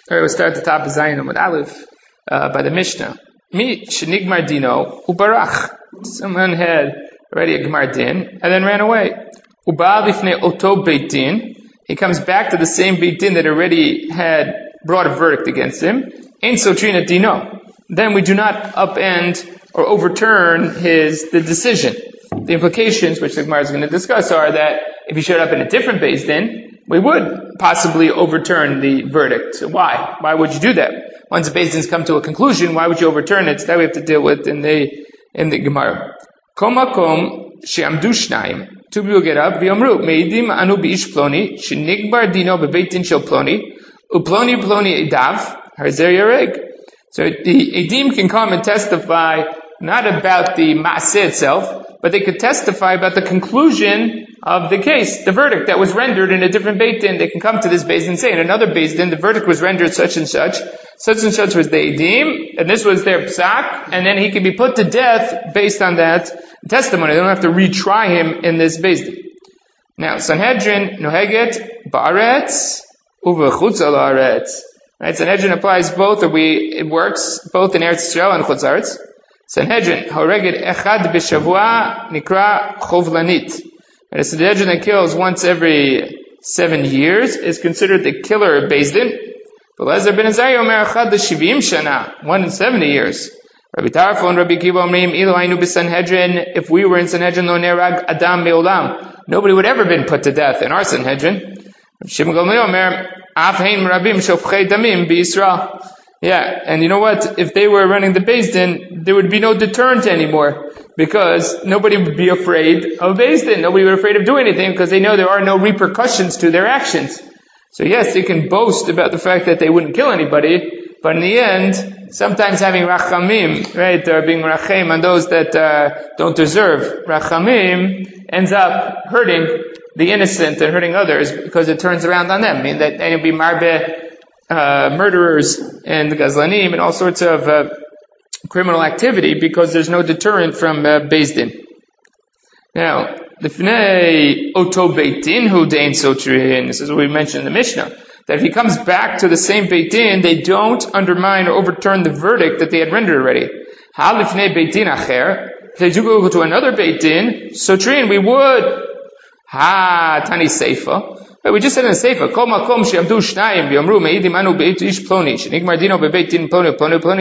All right, we'll start at the top of Zayin Amud Aleph by the Mishnah. Mi shenigmar dino ubarach. Someone had already a Gemar din and then ran away. Uba lifnei oto beit din. He comes back to the same beit din that already had brought a verdict against him. Ein sotrin et dino. Then we do not upend or overturn the decision. The implications, which the Gemara is going to discuss, are that if he showed up in a different beit din, we would possibly overturn the verdict. So why? Why would you do that? Once the beit din's come to a conclusion, why would you overturn it? So that we have to deal with in the Gemara. Kol makom she'amdu shnayim. Two people get up. V'yomru meidim anu b'ish ploni shenigbar dino bebeit din shel ploni uploni ploni edav harzer yareg. So the edim can come and testify not about the ma'aseh itself, but they could testify about the conclusion of the case, the verdict that was rendered in a different beit din. They can come to this beit din and say, in another beit din, the verdict was rendered such and such was the edim, and this was their psak, and then he can be put to death based on that testimony. They don't have to retry him in this beit din. Now, Sanhedrin noheget ba'aretz uva chutz al haaretz. Right, Sanhedrin applies both, it works both in Eretz Yisrael and Chutz La'aretz. Sanhedrin horeged echad b'shavua nikra chovlanit. And a Sanhedrin that kills once every 7 years is considered the killer of Beis Din. But Lezer ben Azariah omer echad l'shivim shana, 1 in 70 years. Rabbi Tarfon and Rabbi Kiva omrim ilu haynu b'Sanhedrin, if we were in Sanhedrin lo nerag adam me'olam, nobody would ever been put to death in our Sanhedrin. Rabbi Shimon Gamliel omer af hein rabim shofchei damim b'Yisrael. Yeah, and you know what? If they were running the Beis Din, there would be no deterrent anymore, because nobody would be afraid of Beis Din. Nobody would be afraid of doing anything, because they know there are no repercussions to their actions. So yes, they can boast about the fact that they wouldn't kill anybody, but in the end, sometimes having rachamim, right, or being rachem on those that don't deserve rachamim, ends up hurting the innocent and hurting others, because it turns around on them. I mean, that they'll be marbe murderers and gazlanim and all sorts of criminal activity, because there's no deterrent from Beis Din. Now, l'fnei oto beit din hu dein sotrin. This is what we mentioned in the Mishnah, that if he comes back to the same beit din, they don't undermine or overturn the verdict that they had rendered already. Ha l'fnei beit din acher. If they do go to another beit din, sotrin, we would. Ha tani seifa. But we just said in the Seifa, Kol makom she'amdu shnayim v'yomru me'idim anu beit ish ploni shenigmar dino bebeit din ploni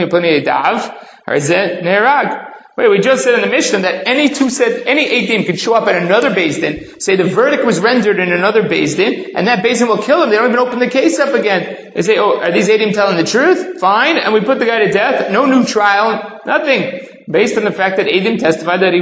edav harzeh ne'erag. Wait, we just said in the Mishnah that any edim can show up at another Beis Din, say the verdict was rendered in another Beis Din, and that Beis Din will kill him. They don't even open the case up again. They say, oh, are these edim telling the truth? Fine, and we put the guy to death. No new trial, nothing. Based on the fact that edim testified that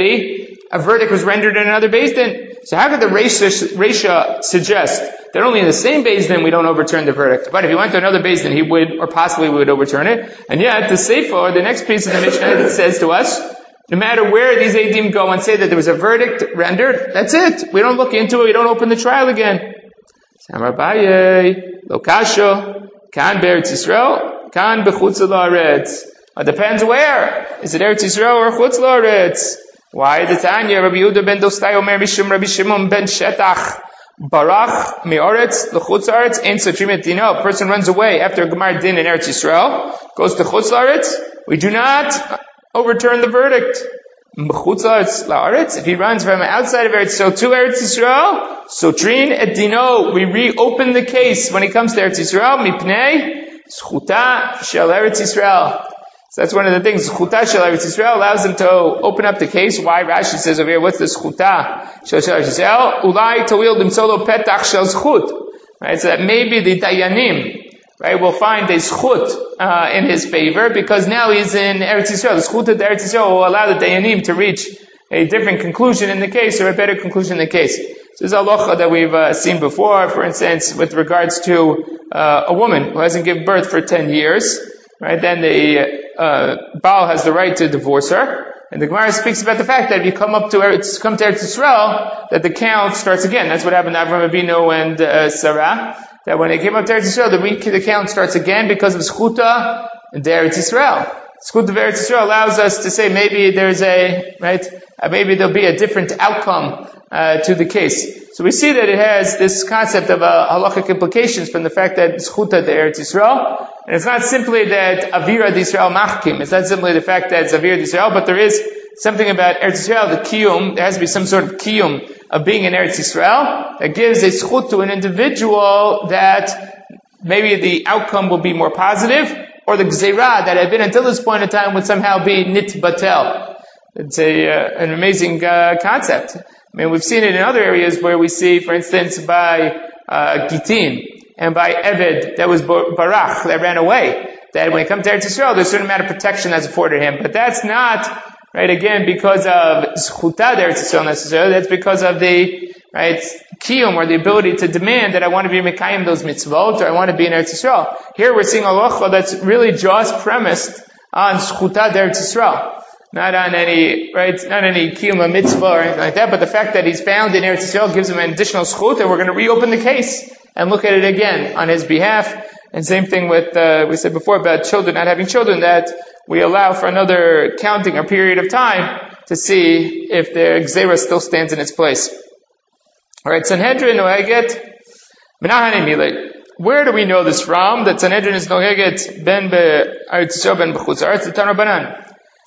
a verdict was rendered in another Beis Din. So how could the Reisha suggest that only in the same Beis Din we don't overturn the verdict? But if he went to another Beis Din, he would, or possibly would overturn it. And yet, the Seifa, or the next piece of the Mishnah, says to us, no matter where these edim go and say that there was a verdict rendered, that's it. We don't look into it, we don't open the trial again. Samar Baye, Lokasho, Kan Be'eretz Yisrael, Kan B'chutz La'aretz. It depends where. Is it Eretz Yisrael or Chutz La'aretz? Why the Tanya Rabbi Yehuda ben Dostai Omer Mishum Rabbi Shimon ben Shetach Barach Me'oretz L'chutz La'aretz Ein Sotrim et Dino. A person runs away after a Gemar Din in Eretz Yisrael, goes to Chutz La'aretz. We do not overturn the verdict. Chutz La'aretz, if he runs from outside of Eretz Yisrael to Eretz Yisrael, Sotrin et Dino, we reopen the case when he comes to Eretz Yisrael. Mipnei Zchuta Shel Eretz Yisrael. So that's one of the things. Zchuta shel Eretz Yisrael allows them to open up the case. Why? Rashi says over here, what's the zchuta shel Eretz Yisrael? Ulai tawil dimsolo petach shel zchut. Right? So that maybe the dayanim, right, will find a zchut in his favor, because now he's in Eretz Yisrael. The zchut of the Eretz Yisrael will allow the dayanim to reach a different conclusion in the case, or a better conclusion in the case. So this is a halacha that we've seen before. For instance, with regards to a woman who hasn't given birth for 10 years, right? Then the Baal has the right to divorce her. And the Gemara speaks about the fact that if you come to Eretz Yisrael, that the count starts again. That's what happened to Avraham Avinu and Sarah. That when they came up to Eretz Yisrael, the count starts again because of Zchuta and Eretz Yisrael. Zchut of Eretz Yisrael allows us to say maybe there's maybe there'll be a different outcome to the case. So we see that it has this concept of halachic implications from the fact that it's chuta to Eretz Yisrael. And it's not simply that Avira d'Yisrael machkim. It's not simply the fact that it's Avira d'Yisrael, but there is something about Eretz Yisrael, the kiyum. There has to be some sort of kiyum of being in Eretz Yisrael that gives a zchut to an individual that maybe the outcome will be more positive, or the gzeirah that had been until this point in time would somehow be nitbatel. It's an amazing concept. I mean, we've seen it in other areas where we see, for instance, by Gitin and by Eved that was Barach, that ran away, that when it comes to Eretz Yisrael, there's a certain amount of protection that's afforded him. But that's not, right, again, because of Zchutah Eretz Yisrael necessarily, that's because of the, right, kiyum, or the ability to demand that I want to be mekayim those mitzvot, or I want to be in Eretz Yisrael. Here we're seeing a halacha that's really just premised on Zchutah Eretz Yisrael. Not on any, right, not any kiyum mitzvah or anything like that, but the fact that he's found in Eretz Yisrael gives him an additional zchut, and we're going to reopen the case and look at it again on his behalf. And same thing with, we said before about children, not having children, that we allow for another counting or period of time to see if the gzeira still stands in its place. Alright, Sanhedrin noeget, menahane milei. Where do we know this from? That Sanhedrin is noeget ben be'aretz Yisrael ben b'chutz haaretz l'tan Rabbanan.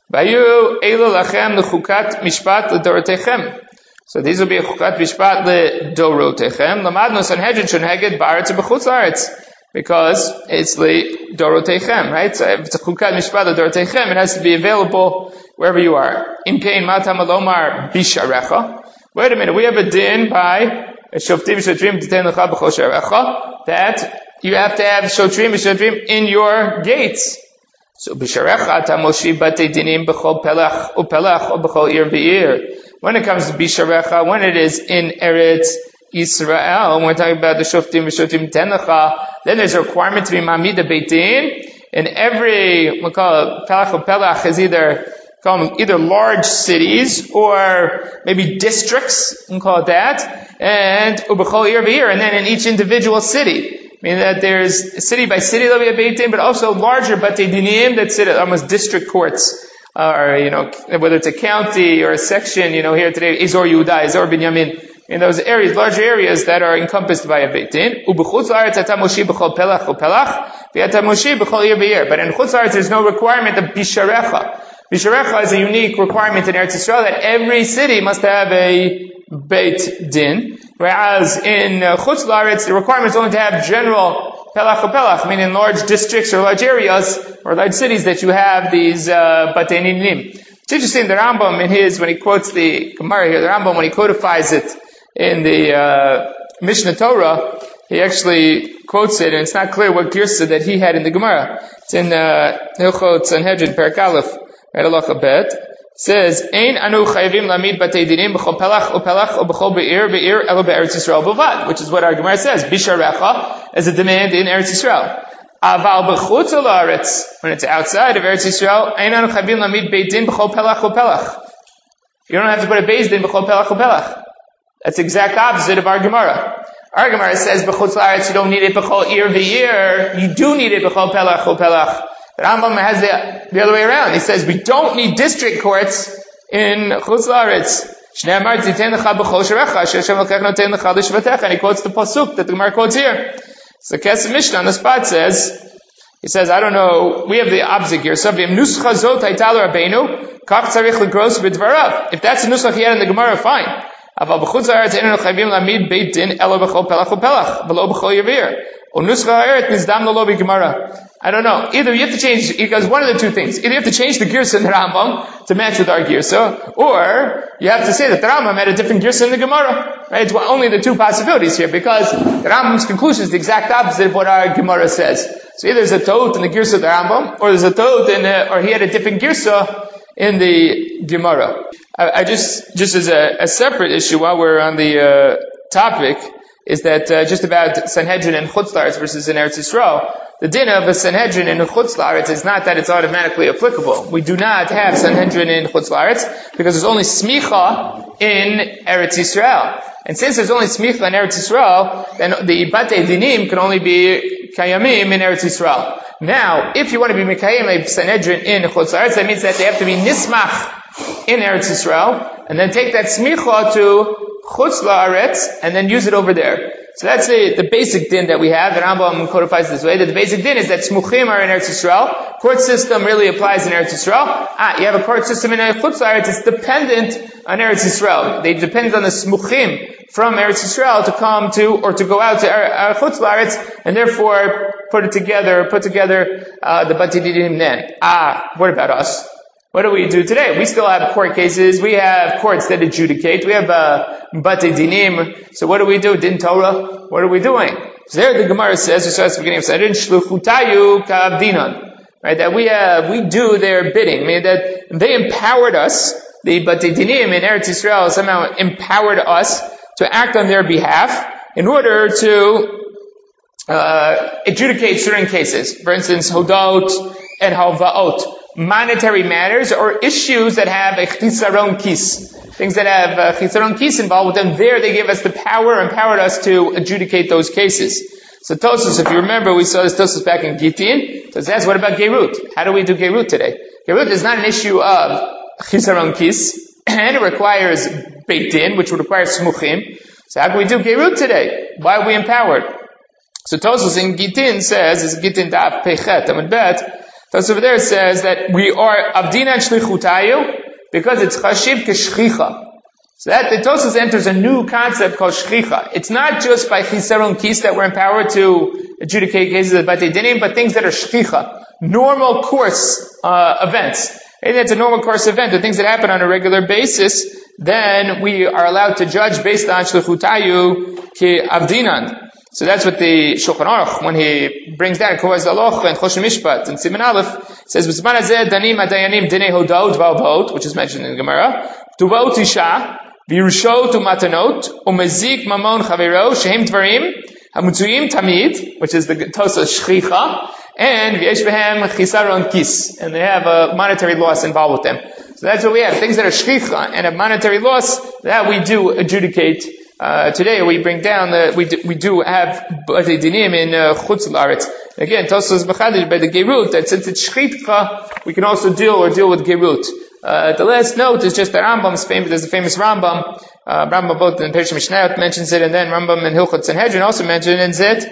Bayu elu lachem lechukat mishpat ledorotechem. So these will be a chukat mishpat ledorotechem. Lamadnu Sanhedrin shoneged ba'aretz b'chutz haaretz, because it's ledorotechem, right? So if it's a chukat mishpat ledorotechem, it has to be available wherever you are. Im kein matam alomar bisharecha. Wait a minute, we have a din by shoftim shotrim titen lecha b'chol sharecha that you have to have shotrim in your gates. So bisharecha tamoshi batei dinim b'chol pelach upelach or b'chol ir v'ir. When it comes to bisharecha, when it is in Eretz Yisrael, when we're talking about the shoftim v'shoftim tenecha, then there's a requirement to be mamida beit din. In every, we call it pelach or pelach, is either large cities or maybe districts, we call it that, and ub'chol ir v'ir, and then in each individual city. Meaning that there's city by city there'll be a beit din, but also larger batei dinim that sit at almost district courts, or whether it's a county or a section. Here today, Ezor Yehuda, Ezor Binyamin, in those areas, larger areas that are encompassed by a beit din. Ubechutz laaretz atamoshi b'chol pelach upelach, v'atamoshi b'chol ir v'ir. But in chutz laaretz there's no requirement of bisharecha. Bisharecha is a unique requirement in Eretz Yisrael that every city must have a beit din. Whereas in chutz laaretz, the requirement is only to have general pelach or pelach, meaning large districts or large areas or large cities that you have these batei dinim. It's interesting, the Rambam when he quotes the Gemara here, the Rambam, when he codifies it in the Mishnah Torah, he actually quotes it, and it's not clear what girsa that he had in the Gemara. It's in Hilchot Sanhedrin, Perek Aleph, right, halacha bet. Says, Ein anu chayvim lamid batei dinim b'chol pelach upelach or b'chol be'ir elo be'eretz Yisrael b'vad, which is what our Gemara says. Bisharecha is a demand in Eretz Yisrael. Aval b'chutz laaretz, when it's outside of Eretz Yisrael, ein anu chayvim lamid beit din b'chol pelach upelach. You don't have to put a beis din b'chol pelach upelach. That's the exact opposite of our Gemara. Our Gemara says b'chutz laaretz you don't need it b'chol ir v'ir. You do need it b'chol pelach upelach. The Rambam has the other way around. He says we don't need district courts in chutz laaretz. And he quotes the pasuk that the Gemara quotes here. So Kesef Mishnah on the spot says, he says, I don't know, we have the opposite here. If that's the nusach he had in the Gemara, fine. I don't know. Either you have to change, because one of the two things. Either you have to change the girsa in the Rambam to match with our girsa, or you have to say that the Rambam had a different girsa in the Gemara. Right? It's only the two possibilities here, because the Rambam's conclusion is the exact opposite of what our Gemara says. So either there's a toat in the girsa of the Rambam, or there's a toat or he had a different girsa in the Gemara. I just as a separate issue while we're on the topic, is that just about Sanhedrin and Chutz Laaretz versus in Eretz Yisrael, the din of a Sanhedrin in Chutz Laaretz is not that it's automatically applicable. We do not have Sanhedrin in Chutz Laaretz because there's only smicha in Eretz Yisrael. And since there's only smicha in Eretz Yisrael, then the batei dinim can only be kayamim in Eretz Yisrael. Now, if you want to be mekayim a Sanhedrin in Chutz Laaretz, that means that they have to be nismach in Eretz Yisrael, and then take that smicha to chutz la'aretz and then use it over there. So that's the basic din that we have. The Rambam codifies this way, that the basic din is that smuchim are in Eretz Yisrael. Court system really applies in Eretz Yisrael. You have a court system in chutz la'aretz, it's dependent on Eretz Yisrael. They depend on the smuchim from Eretz Yisrael to come to, or to go out to chutz la'aretz, and therefore put together the Batei Dinim then. What about us? What do we do today? We still have court cases. We have courts that adjudicate. We have Batei Dinim. So what do we do? Din Torah. What are we doing? So there the Gemara says, we saw at the beginning of Sanhedrin, Shluchutayu ka'avdinan. Right? That we do their bidding. Meaning that they empowered us. The Batei Dinim in Eretz Yisrael somehow empowered us to act on their behalf in order to adjudicate certain cases. For instance, Hodot and Halvaot. Monetary matters or issues that have a chisaron kis. Things that have chisaron kis involved with them. There they give us the power, empowered us to adjudicate those cases. So Tosfos, if you remember, we saw this Tosfos back in Gittin. So that's what about Gerut? How do we do Gerut today? Gerut is not an issue of chisaron kis, and it requires Beit Din, which would require smuchim. So how can we do Gerut today? Why are we empowered? So Tosfos in Gittin says, is Gittin daf pechet amud bet. Tosfos over there says that we are avdinan shlichutayu because it's chashiv keshchicha. So that the Tosfos enters a new concept called shchicha. It's not just by chisaron kis that we're empowered to adjudicate cases of Batei Dinim, but things that are shchicha, normal course events. And it's a normal course event, the things that happen on a regular basis, then we are allowed to judge based on shlichutayu ki avdinan. So that's what the Shulchan Aruch, when he brings down Kovaz Aloch and Choshen Mishpat and Siman Aleph, says, B'zman hazeh danim hadayanim dinei hodot v'alvot, which is mentioned in the Gemara, tuvot isha, v'yirushot u'matanot, u'mezik mamon chavero, shehem dvarim, hamutzuyim tamid, which is the Tosfos shchicha, and v'yesh behem chisaron kis, and they have a monetary loss involved with them. So that's what we have, things that are shchicha and have monetary loss, that we do adjudicate. Today we bring down we do have Batei Dinim in chutz la'aretz. Again, Tosfos b'chadid by the Gerut that since it's shchita, we can also deal with Gerut. The last note is just that Rambam's famous. There's a famous Rambam. Rambam both in Perishim Mishnayot mentions it, and then Rambam in Hilchot Sanhedrin also mentions it.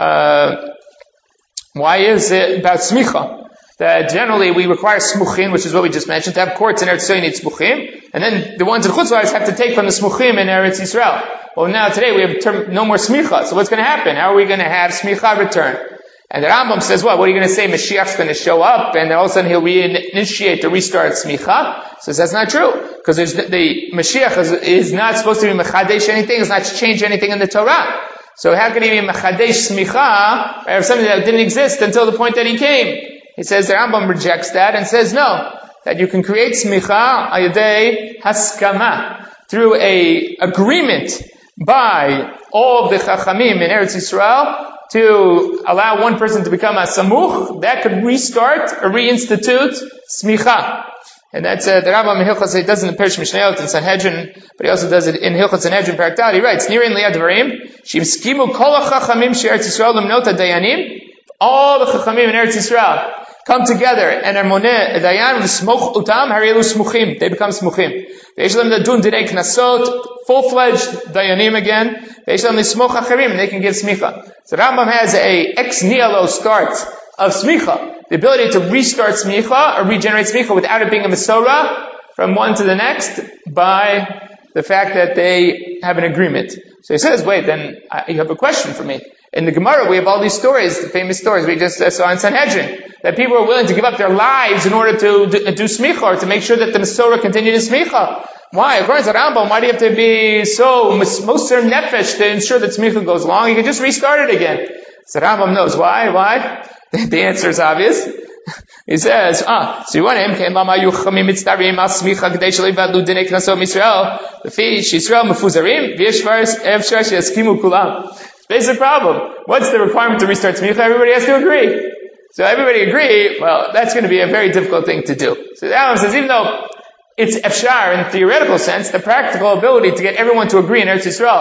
Why is it about smicha? That generally we require smuchim, which is what we just mentioned. To have courts in Eretz Yisrael, you need smuchim. And then the ones in Chutz La'aretz have to take from the smuchim in Eretz Yisrael. Well, now today we have no more smicha. So what's going to happen? How are we going to have smicha return? And the Rambam says, what are you going to say? Mashiach's going to show up and then all of a sudden he'll reinitiate the restart smicha? So that's not true. Because the Mashiach is not supposed to be mechadesh anything, it's not to change anything in the Torah. So how can he be mechadesh smicha or something that didn't exist until the point that he came? He says the Rambam rejects that and says no, that you can create smicha ayadei haskama, through a agreement by all of the chachamim in Eretz Yisrael to allow one person to become a samuch, that could restart or reinstitute smicha. And that's the Rambam in Hilchot, it does it in Perish Mishnayot and Sanhedrin, but he also does it in Hilchot Sanhedrin Parak Dal. He writes, Nirin liad dvarim, shivskimu kol hachachamim she'eretz Yisrael lemnot hadayanim, all the chachamim in Eretz Yisrael come together and Armoneh Dayan Smoch Utam Harielu Smuchim. They become Smuchim. Ve'eshalem Dadun Direi Knasot, full-fledged Dayanim again. Ve'eshalem Smoch Acharim, and they can give Smicha. So Rambam has a ex nihilo start of Smicha. The ability to restart Smicha or regenerate Smicha without it being a Masorah from one to the next by the fact that they have an agreement. So he says, wait, then you have a question for me. In the Gemara, we have all these stories, the famous stories we just saw in Sanhedrin, that people are willing to give up their lives in order to do smicha, or to make sure that the Masorah continued in smicha. Why? According to Rambam, why do you have to be so moser nefesh to ensure that smicha goes long? You can just restart it again. So Rambam knows why. Why? The answer is obvious. He says, so you want him, lama yuchamim mitzdarim al smicha k'dei shalivadlu dinei knaso misrael, lefi sh'Yisrael mefuzarim, v'yeshvar evshar she'yaskimu kulam. Basic problem. What's the requirement to restart smicha? Everybody has to agree. So everybody agree, well, that's going to be a very difficult thing to do. So the Rambam says, even though it's efshar in the theoretical sense, the practical ability to get everyone to agree in Eretz Yisrael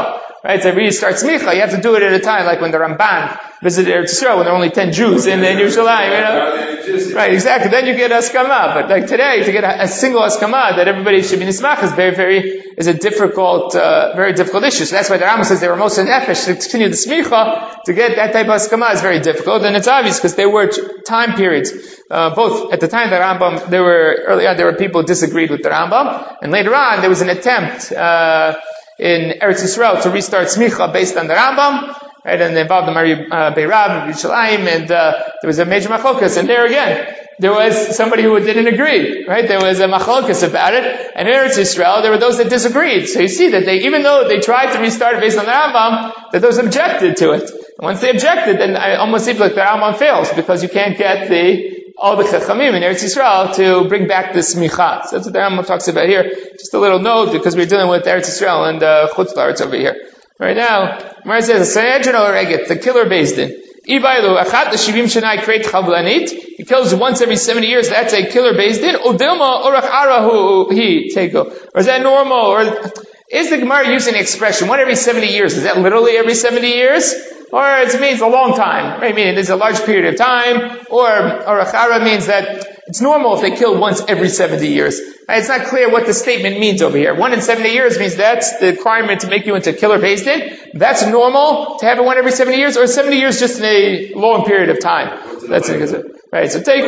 right, to restart smicha, you have to do it at a time, like when the Ramban visited Eretz Yisrael, when there were only 10 Jews in Yerushalayim, Right, exactly. Then you get Haskama. But like today, to get a single Haskama that everybody should be nismach is a difficult, very difficult issue. So that's why the Rambam says they were most nefesh to continue the smicha. To get that type of Haskama is very difficult. And it's obvious because there were time periods, both at the time of the Rambam, early on there were people who disagreed with the Rambam, and later on there was an attempt, in Eretz Yisrael to restart smicha based on the Rambam. Right, and they involved the Mari Beirav, Yerushalayim, and there was a major machlokas. And there again, there was somebody who didn't agree. Right, there was a machlokas about it. And in Eretz Yisrael, there were those that disagreed. So you see that even though they tried to restart it based on the Rambam, that those objected to it. And once they objected, then it almost seems like the Rambam fails because you can't get all the chachamim in Eretz Yisrael to bring back the smicha. So that's what the Rambam talks about here. Just a little note because we're dealing with Eretz Yisrael and Chutz La'aretz over here. Right now, Mar says, the killer based in. He kills once every 70 years, that's a killer based in. Or is that normal? Or is the Gemara using the expression, one every 70 years? Is that literally every 70 years? Or it means a long time, right? Meaning there's a large period of time. Or achara means that it's normal if they kill once every 70 years. Right? It's not clear what the statement means over here. 1 in 70 years means that's the requirement to make you into killer based in. That's normal to have it 1 every 70 years, or 70 years just in a long period of time. That's it. Right, so take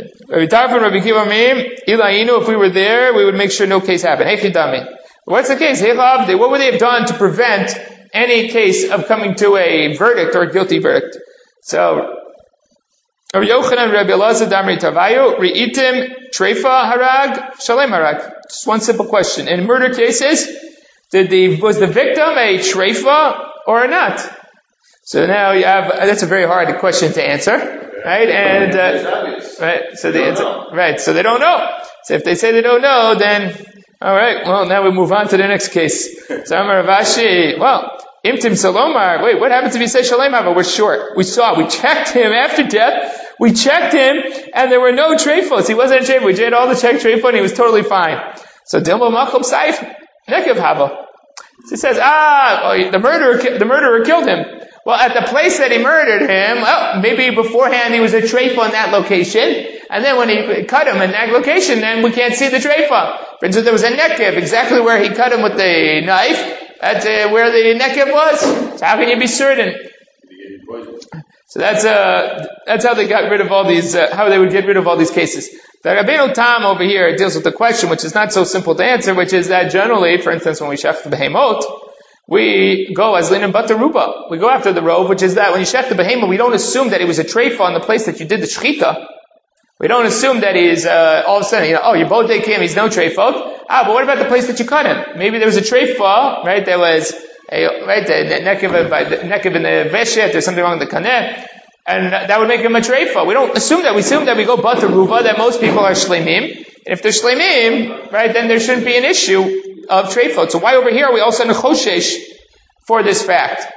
if we were there, we would make sure no case happened. What's the case? What would they have done to prevent any case of coming to a verdict or a guilty verdict? So, Rabbi Yochanan, Rabbi Elazar, Damri Tavayu, Reitim, Treifa, Harag, Shalem Harag. Just one simple question. In murder cases, was the victim a treifa or not? So now you have, that's a very hard question to answer, right? And, right, so the answer, right, so they don't know. So if they say they don't know, then, alright, well, now we move on to the next case. So Amar Ravashi, well, Imtim Salomar, wait, what happens if he says Shalem Hava? We're short. We checked him after death, we checked him, and there were no treifos. He wasn't a treifa. We did all the check treifos, and he was totally fine. So Dilma Machom Saif, Nekev Hava. So he says, the murderer killed him. Well, at the place that he murdered him, maybe beforehand he was a treifa in that location, and then when he cut him in that location, then we can't see the treifa. For instance, there was a nekev, exactly where he cut him with the knife, that's where the nekev was. So how can you be certain? So that's how they got rid of all these, how they would get rid of all these cases. The Rabbeinu Tam over here deals with the question, which is not so simple to answer, which is that generally, for instance, when we shech the behemot, we go as linen bataruba. We go after the robe, which is that when you shech the behemot, we don't assume that it was a treifa on the place that you did the shechita. We don't assume that he's, all of a sudden, you bodek him, he's no treifot. But what about the place that you cut him? Maybe there was a treifa, right? There was the nekev in the veshet, there's something wrong with the kaneh, and that would make him a treifa. We don't assume that. We assume that we go bataruba, that most people are shleimim. And if they're shleimim, right, then there shouldn't be an issue of treifot. So why over here are we also in a choshesh for this fact?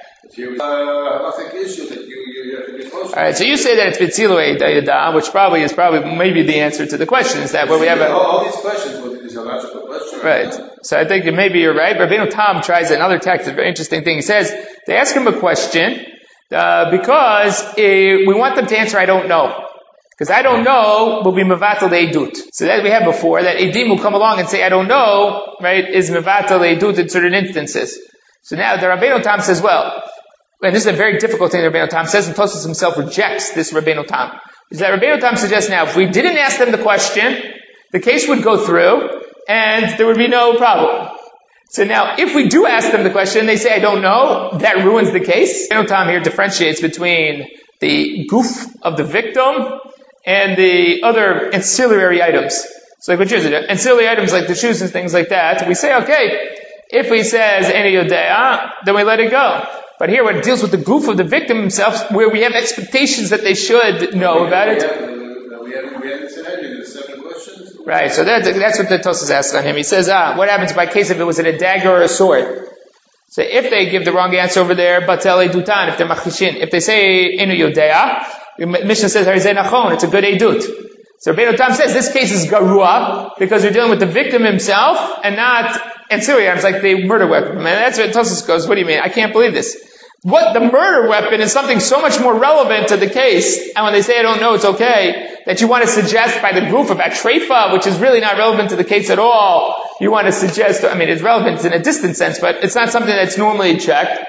Alright, so you say that it's Bitzilu Yada, which probably is maybe the answer to the question, is that where we have all these questions is a logical question. Right. So I think maybe you're right. Rabbeinu Tam tries another text, a very interesting thing. He says, they ask him a question, because we want them to answer, I don't know. Because I don't know will be mevatel le'edut. So that we had before, that edim will come along and say, I don't know, right, is mevatel le'edut in certain instances. So now the Rabbeinu Tam says, well, and this is a very difficult thing Rabbeinu Tam says, and Tosfos himself rejects this Rabbeinu Tam. Is that Rabbeinu Tam suggests now, if we didn't ask them the question, the case would go through, and there would be no problem. So now, if we do ask them the question, they say, I don't know, that ruins the case. Rabbeinu Tam here differentiates between the goof of the victim and the other ancillary items. So like what yours are, ancillary items like the shoes and things like that, we say, okay, if he says any yodea, then we let it go. But here, when it deals with the goof of the victim himself, where we have expectations that they should know about it. We haven't said anything in the 7 questions. Right, so that's what the Tosfos asks on him. He says, what happens by case if it was in a dagger or a sword? So if they give the wrong answer over there, batel edutan, if they're machishin, if they say inu yodea, the Mishnah says harizeh nachon, it's a good edut. So Rabbeinu Tam says this case is garua because we're dealing with the victim himself and not ancillary items like the murder weapon. Man, that's what Tosfos goes, what do you mean? I can't believe this. What, the murder weapon is something so much more relevant to the case, and when they say I don't know, it's okay, that you want to suggest by the group about treifa, which is really not relevant to the case at all, you want to suggest, I mean, it's relevant in a distant sense, but it's not something that's normally checked.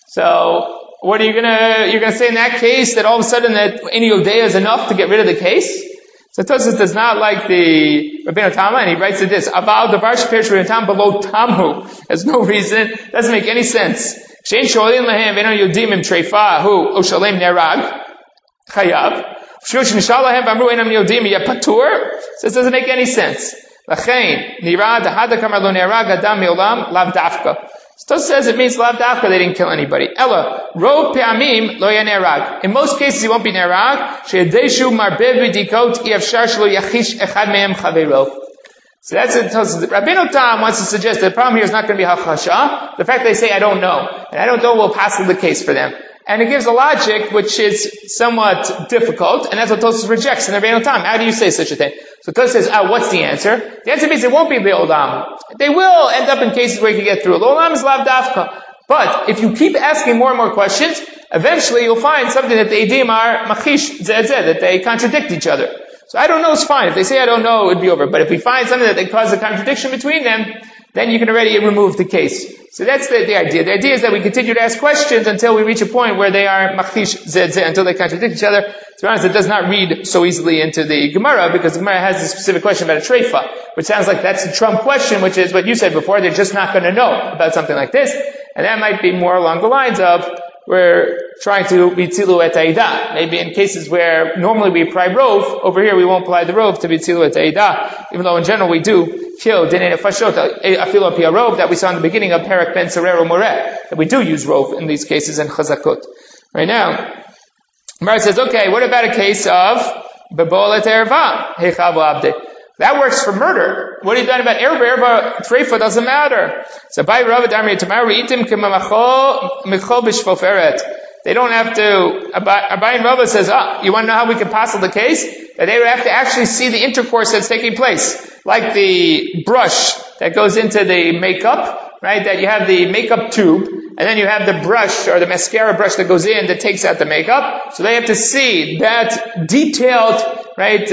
So, what are you're gonna say in that case that all of a sudden that any Yodea is enough to get rid of the case? So Tosfos does not like the Rabbeinu Tama, and he writes it this, Aval davar sheperish Rabbeinu Tam below Tamu. There's no reason, doesn't make any sense. Shein sholim lahem ve'enon yodim im treifa hu oshalem nerag chayav. Shlosh nishal lahem v'amru enam yodim yeh patur. So it doesn't make any sense. Lachein nira dahada kamar lo nerag adam me'olam lav dafka. So Tosfos says it means lav dafka, they didn't kill anybody. Ella rov pe'amim lo yeh nerag. In most cases he won't be nerag. She'edeshu marbev v'dikot yefshar shelo yachish echad mehem chaveiro. So that's it. Rabbeinu Tam wants to suggest that the problem here is not going to be hachasha. The fact they say I don't know, and I don't know will pass the case for them. And it gives a logic which is somewhat difficult, and that's what Tosfos rejects in the Rabbeinu Tam. How do you say such a thing? So Tosfos says, what's the answer? The answer means it won't be Le'olam. They will end up in cases where you can get through. Le'olam is lav dafka. But if you keep asking more and more questions, eventually you'll find something that the Eidim are machish zeh, that they contradict each other. So I don't know is fine. If they say I don't know, it would be over. But if we find something that they cause a contradiction between them, then you can already remove the case. So that's the idea. The idea is that we continue to ask questions until we reach a point where they are machish zeh, until they contradict each other. To be honest, it does not read so easily into the Gemara, because the Gemara has a specific question about a treifa, which sounds like that's the Trump question, which is what you said before, they're just not going to know about something like this. And that might be more along the lines of, we're trying to be tzilu et ha'edah. Maybe in cases where normally we apply rov, over here we won't apply the rov to be tzilu et ha'edah, even though in general we do kill dinei nefashot afilo al pi rov that we saw in the beginning of Perek Ben Serero Moreh, that we do use rov in these cases in chazakot. Right now, Gemara says, okay, what about a case of bebol et erva heichav abde? That works for murder. What have you done about erva? Erva treifa doesn't matter. So by Rav Damri Tamar reitim kemamacho mikho b'shvoferet. They don't have to. Abayin Rava says, you want to know how we can passel the case? That they would have to actually see the intercourse that's taking place, like the brush that goes into the makeup, right? That you have the makeup tube, and then you have the brush or the mascara brush that goes in that takes out the makeup. So they have to see that detailed, right,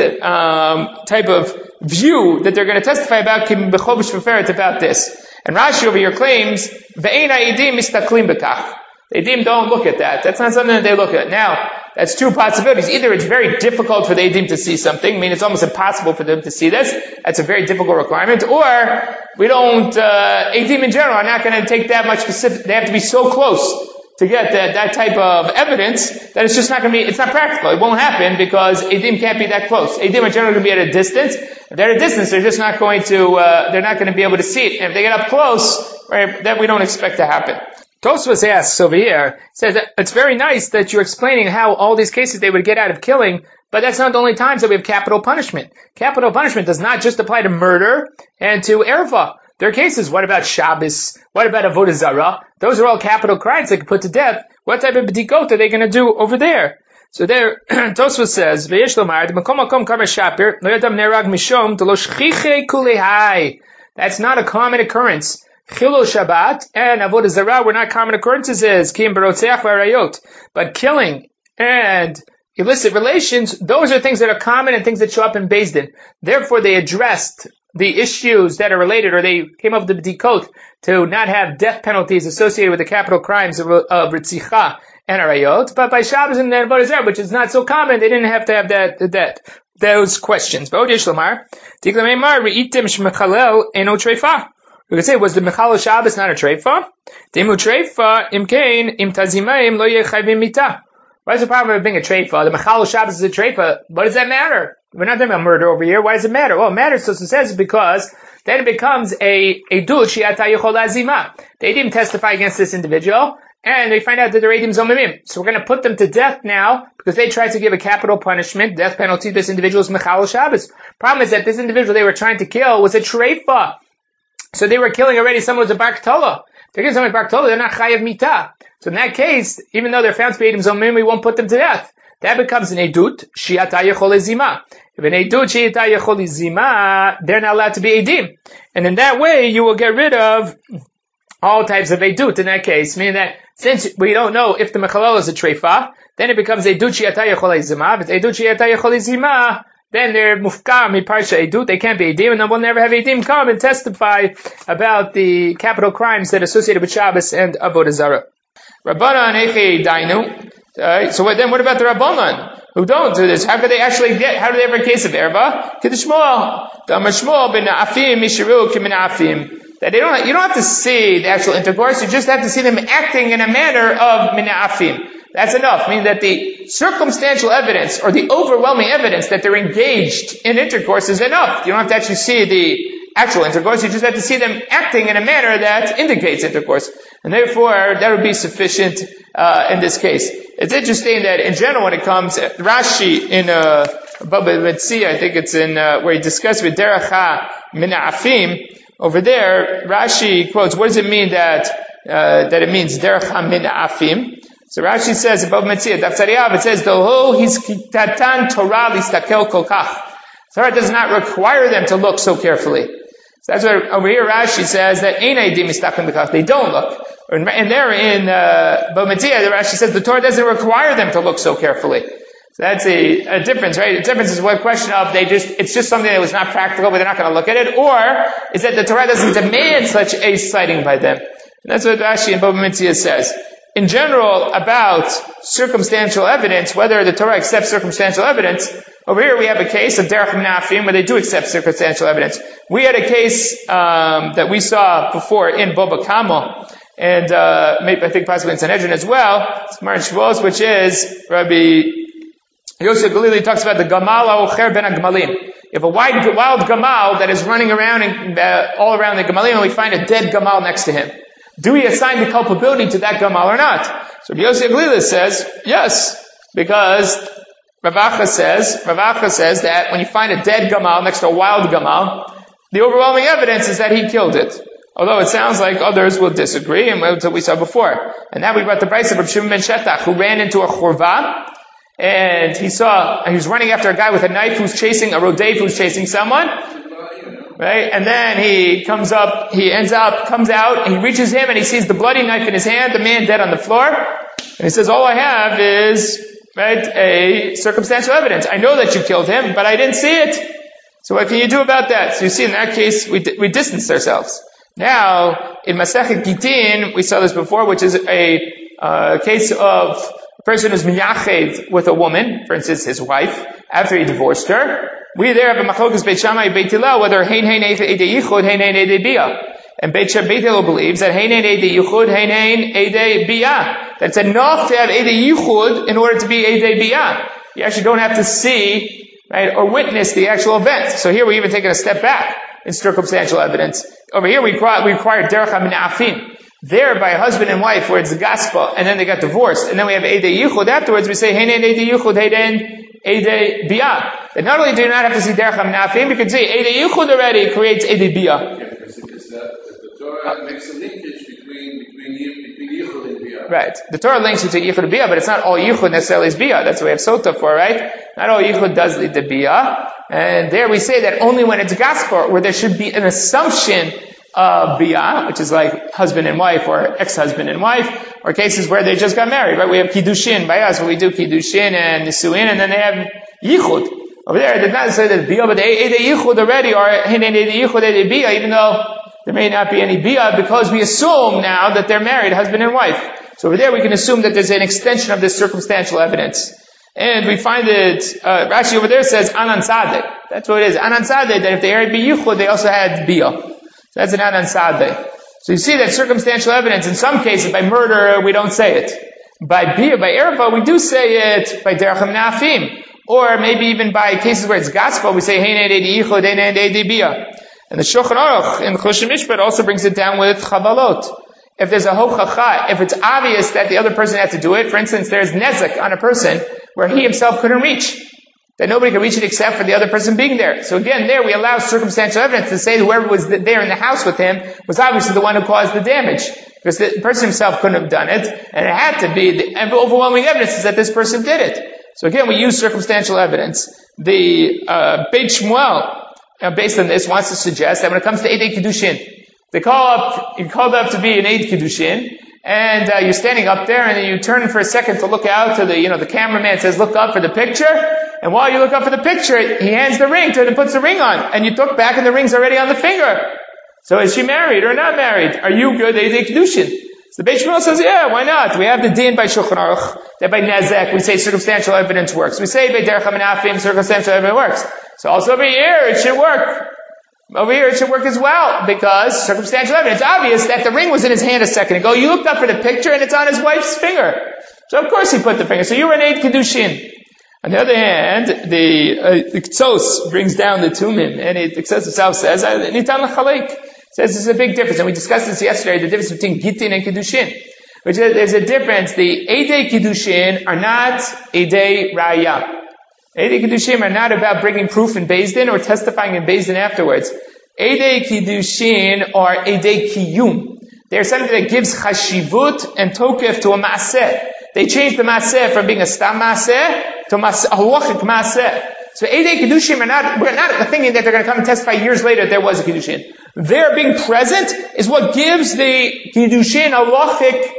type of view that they're going to testify about this. And Rashi over here claims, Ve'ein ha'edim mistaklim bekach. The Eidim don't look at that. That's not something that they look at. Now, that's two possibilities. Either it's very difficult for the Eidim to see something, I mean it's almost impossible for them to see this. That's a very difficult requirement. Or, we don't, Eidim in general are not going to take that much specific, they have to be so close to get that type of evidence that it's just not going to be, it's not practical. It won't happen because Eidim can't be that close. Eidim are generally going to be at a distance. If they're at a distance, they're just not going to, they're not going to be able to see it. And if they get up close, right, that we don't expect to happen. Tosfos asks over here, says that it's very nice that you're explaining how all these cases they would get out of killing, but that's not the only times that we have capital punishment. Capital punishment does not just apply to murder and to erva. There are cases, what about Shabbos? What about Avodah Zarah? Those are all capital crimes they can put to death. What type of b'dikot are they going to do over there? So there, Tosfos says, V'yesh lomar, d'makom makom kavar shapir, lo yadam nerag mishom, d'lo shchiche kulehai. That's not a common occurrence. Chilul Shabbat and Avodah Zarah were not common occurrences, Kim Barotzeach v'Arayot. But killing and illicit relations, those are things that are common and things that show up in Beis Din. Therefore, they addressed the issues that are related, or they came up with the b'dikot to not have death penalties associated with the capital crimes of Ritzicha and Arayot. But by Shabbos and Avodah Zarah, which is not so common, they didn't have to have those questions. But Yesh Lomar, Tikla Meimar, Reitim Shmechalel Eno Treifah. We could say, was the Mechal Shabbos not a treifa? Demu treifa imkein im tazimayim lo yechayvim mita. What is the problem of being a treifa? The Mechal Shabbos is a treifa. What does that matter? We're not talking about murder over here. Why does it matter? Well, it matters, so it says, because then it becomes a dul shi'ata yechol azima. They didn't testify against this individual, and they find out that they're Eidim Zomimim. So we're going to put them to death now, because they tried to give a capital punishment, death penalty to this individual's Mechal Shabbos. Problem is that this individual they were trying to kill was a treifa. So they were killing already someone who was a Bar Ktola. They're killing someone Bar Ktola, they're not Chayav Mita. So in that case, even though they're found to be Eidim Zomim, we won't put them to death. that becomes an edut, shi'ata yechol lezima. If an edut shi'ata yechol lezima, they're not allowed to be edim. And in that way, you will get rid of all types of edut in that case, meaning that since we don't know if the mechalel is a treifa, then it becomes edut shi'ata yechol lezima. If it's edut shi'ata yechol lezima, then they're mufkar miparsha edut, they can't be edim, and then we'll never have edim come and testify about the capital crimes that are associated with Shabbos and Avodah Zarah. Rabbanan eche dainu. So what about the Rabbanan who don't do this? How do they ever have a case of erba? Kedishmoel. The Shmuel ben Afim mishiru kimin Afim. That you don't have to see the actual intercourse, you just have to see them acting in a manner of min Afim. That's enough, meaning that the circumstantial evidence or the overwhelming evidence that they're engaged in intercourse is enough. You don't have to actually see the actual intercourse, you just have to see them acting in a manner that indicates intercourse. And therefore, that would be sufficient in this case. It's interesting that in general when it comes, Rashi in Baba Metzia, I think it's in where he discussed with Derech min Afim, over there, Rashi quotes, what does it mean that it means Derech min Afim? So Rashi says above Metzia, Daf Tzadiyav, it says, Doho his kitatan Torah listakel kol kach. Torah does not require them to look so carefully. So that's why over here Rashi says that Ein Eidim Mistakim B'Kach, they don't look. And there in Bava Metzia, the Rashi says the Torah doesn't require them to look so carefully. So that's a difference, right? The difference is one question of it's just something that was not practical, but they're not going to look at it, or is that the Torah doesn't demand such a sighting by them. And that's what Rashi in Bava Metzia says. In general, about circumstantial evidence, whether the Torah accepts circumstantial evidence, over here we have a case of Derech min Afim where they do accept circumstantial evidence. We had a case that we saw before in Baba Kama, and maybe I think possibly in Sanhedrin as well, it's Mar Shavuos, which is Rabbi Yosef Galili talks about the Gamal ha'ocher ben ha'gmalim. You have a wild Gamal that is running around all around the Gemalim, and we find a dead Gamal next to him. Do we assign the culpability to that Gamal or not? So Yosef Galili says, yes, because Ravacha says that when you find a dead Gamal next to a wild Gamal, the overwhelming evidence is that he killed it. Although it sounds like others will disagree, and that's what we saw before. And now we brought the price of Rav Shimon ben Shetach, who ran into a churva, and he was running after a guy with a knife a rodef who's chasing someone. Right? And then he comes out, and he reaches him, and he sees the bloody knife in his hand, the man dead on the floor, and he says, all I have is, right, a circumstantial evidence. I know that you killed him, but I didn't see it. So what can you do about that? So you see, in that case, we distanced ourselves. Now, in Masechet Gitin, we saw this before, which is a case of a person who's miyached with a woman, for instance, his wife, after he divorced her. We there have a machlokas Beit Shammai Beit Hillel, whether hein eidei yichud, hein eidei bia. And Beit Hillel believes that hein eidei yichud, hein eidei bia. That's enough to have eidei yichud in order to be eidei bia. You actually don't have to see, right, or witness the actual event. So here we're even taking a step back in circumstantial evidence. Over here we require derech min afim. There by a husband and wife where it's the gospel, and then they got divorced, and then we have eidei yichud. Afterwards we say hein eidei yichud, hein eidei bia. But not only do you not have to see derech min afim, you can see eidei yichud already creates eidei bia. The Torah makes a linkage between yichud and bia. Right. The Torah links you to yichud and bia, but it's not all yichud necessarily is bia. That's what we have sota for, right? Not all yichud does lead to bia. And there we say that only when it's gospel, where there should be an assumption of bia, which is like husband and wife or ex-husband and wife, or cases where they just got married, right? We have kiddushin by us, where we do kiddushin and nisuin, and then they have yichud. Over there, it does not say that bia, but eidei yichud already, or eidei yichud, eidei bia, even though there may not be any bia, because we assume now that they're married, husband and wife. So over there we can assume that there's an extension of this circumstantial evidence. And we find it, Rashi over there says anan sadeh. That's what it is. Anan sadeh, that if they had yichud, they also had bia. So that's an anan sadeh. So you see that circumstantial evidence, in some cases, by murder, we don't say it. By bia, by erva, we do say it by derech min afim. Or maybe even by cases where it's gospel, we say hein eidei yichud, hein eidei bia. And the Shulchan Aruch in Choshen Mishpat also brings it down with chavalot. If there's a hochacha, if it's obvious that the other person had to do it, for instance, there's nezek on a person where he himself couldn't reach, that nobody could reach it except for the other person being there. So again, there we allow circumstantial evidence to say whoever was there in the house with him was obviously the one who caused the damage, because the person himself couldn't have done it, and it had to be, the overwhelming evidence is that this person did it. So again, we use circumstantial evidence. The Beit Shmuel, based on this, wants to suggest that when it comes to Eidei Kiddushin, you're called up to be an Eid Kiddushin, and you're standing up there, and then you turn for a second to look out to the cameraman says, look up for the picture, and while you look up for the picture, he hands the ring to her and puts the ring on, and you look back and the ring's already on the finger. So is she married or not married? Are you good Eidei Kiddushin? So the Beit Shmuel says, yeah, why not? We have the din by Shulchan Aruch, that by Nezek, we say circumstantial evidence works. We say by Derech HaMenafim, circumstantial evidence works. So also over here, it should work. Over here, it should work as well, because circumstantial evidence. It's obvious that the ring was in his hand a second ago. You looked up for the picture, and it's on his wife's finger. So of course he put the finger. So you were an Eid Kiddushin. On the other hand, the Ktsos brings down the Tumim, and the Ktsos himself says, Nitan l'chalek. Says this is a big difference, and we discussed this yesterday, the difference between Gittin and Kiddushin. Which is, there's a difference. The Eidei Kiddushin are not Eidei Raya. Eidei Kiddushin are not about bringing proof in Beis Din or testifying in Beis Din afterwards. Eidei Kiddushin are Eidei Kiyum. They're something that gives chashivut and tokef to a maaseh. They changed the maaseh from being a stam maaseh to a halachic maaseh. So Eidei Kiddushin we're not thinking that they're going to come and testify years later that there was a Kiddushin. Their being present is what gives the Kiddushin a halachic,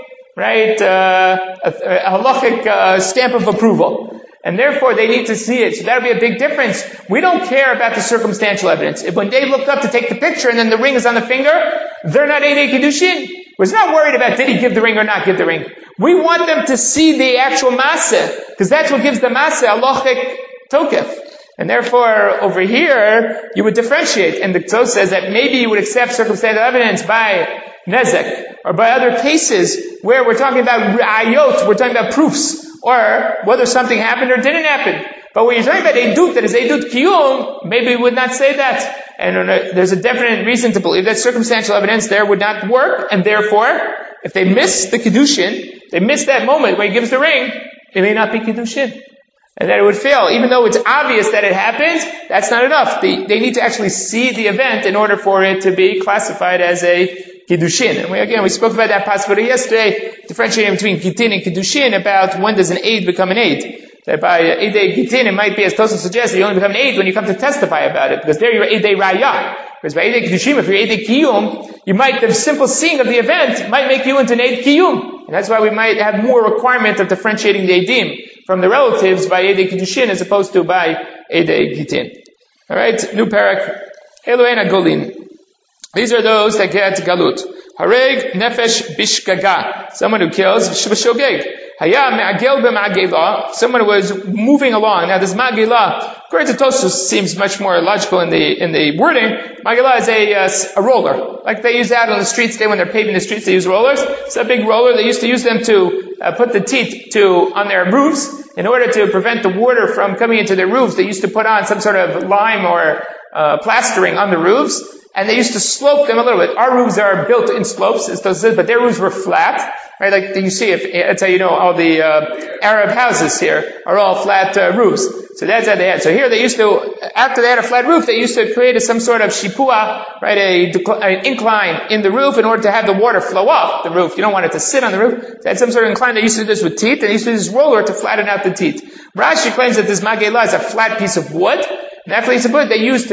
a halachic stamp of approval. And therefore they need to see it. So that'll be a big difference. We don't care about the circumstantial evidence. If when they looked up to take the picture and then the ring is on the finger, they're not Eidei Kiddushin. We're not worried about did he give the ring or not give the ring. We want them to see the actual maaseh, because that's what gives the maaseh halachic tokef. And therefore, over here, you would differentiate. And the Ktsos says that maybe you would accept circumstantial evidence by Nezek, or by other cases where we're talking about ra'ayot, we're talking about proofs, or whether something happened or didn't happen. But when you're talking about Eidut, that is Eidut Kiyum, maybe we would not say that. And there's a definite reason to believe that circumstantial evidence there would not work, and therefore, if they miss the Kiddushin, they miss that moment where he gives the ring, it may not be Kiddushin. And that it would fail. Even though it's obvious that it happened, that's not enough. They need to actually see the event in order for it to be classified as a Kiddushin. And we spoke about that possibility yesterday, differentiating between Gittin and Kiddushin about when does an Eid become an Eid. That by Eidei Gittin, it might be, as Tosfos suggests, you only become an Eid when you come to testify about it, because there you're Eidei Raya. Whereas by Eidei Kiddushim, if you're Eidei Kiyum, the simple seeing of the event might make you into an Eid Kiyum. And that's why we might have more requirement of differentiating the Eidim from the relatives by Eidei Kiddushin as opposed to by Eidei Gittin. Alright, new parak. Elohen Golin. These are those that get Galut. Hareg Nefesh Bishgaga. Someone who kills Shogeg. Haya Me'agel B'Ma'agela. Someone who was moving along. Now this Ma'agela, according to Tosfos, seems much more logical in the wording. Ma'agela is a roller. Like they use out on the streets today when they're paving the streets, they use rollers. It's a big roller. They used to use them to put the teeth on their roofs. In order to prevent the water from coming into their roofs, they used to put on some sort of lime or plastering on the roofs. And they used to slope them a little bit. Our roofs are built in slopes, but their roofs were flat, right? Like you see, that's how you know all the Arab houses here are all flat roofs. So that's how they had. So here they used to, after they had a flat roof, they used to create some sort of shipua, right? An incline in the roof in order to have the water flow off the roof. You don't want it to sit on the roof. They had some sort of incline. They used to do this with teeth, and they used to use this roller to flatten out the teeth. Rashi claims that this magela is a flat piece of wood. And that piece of wood they used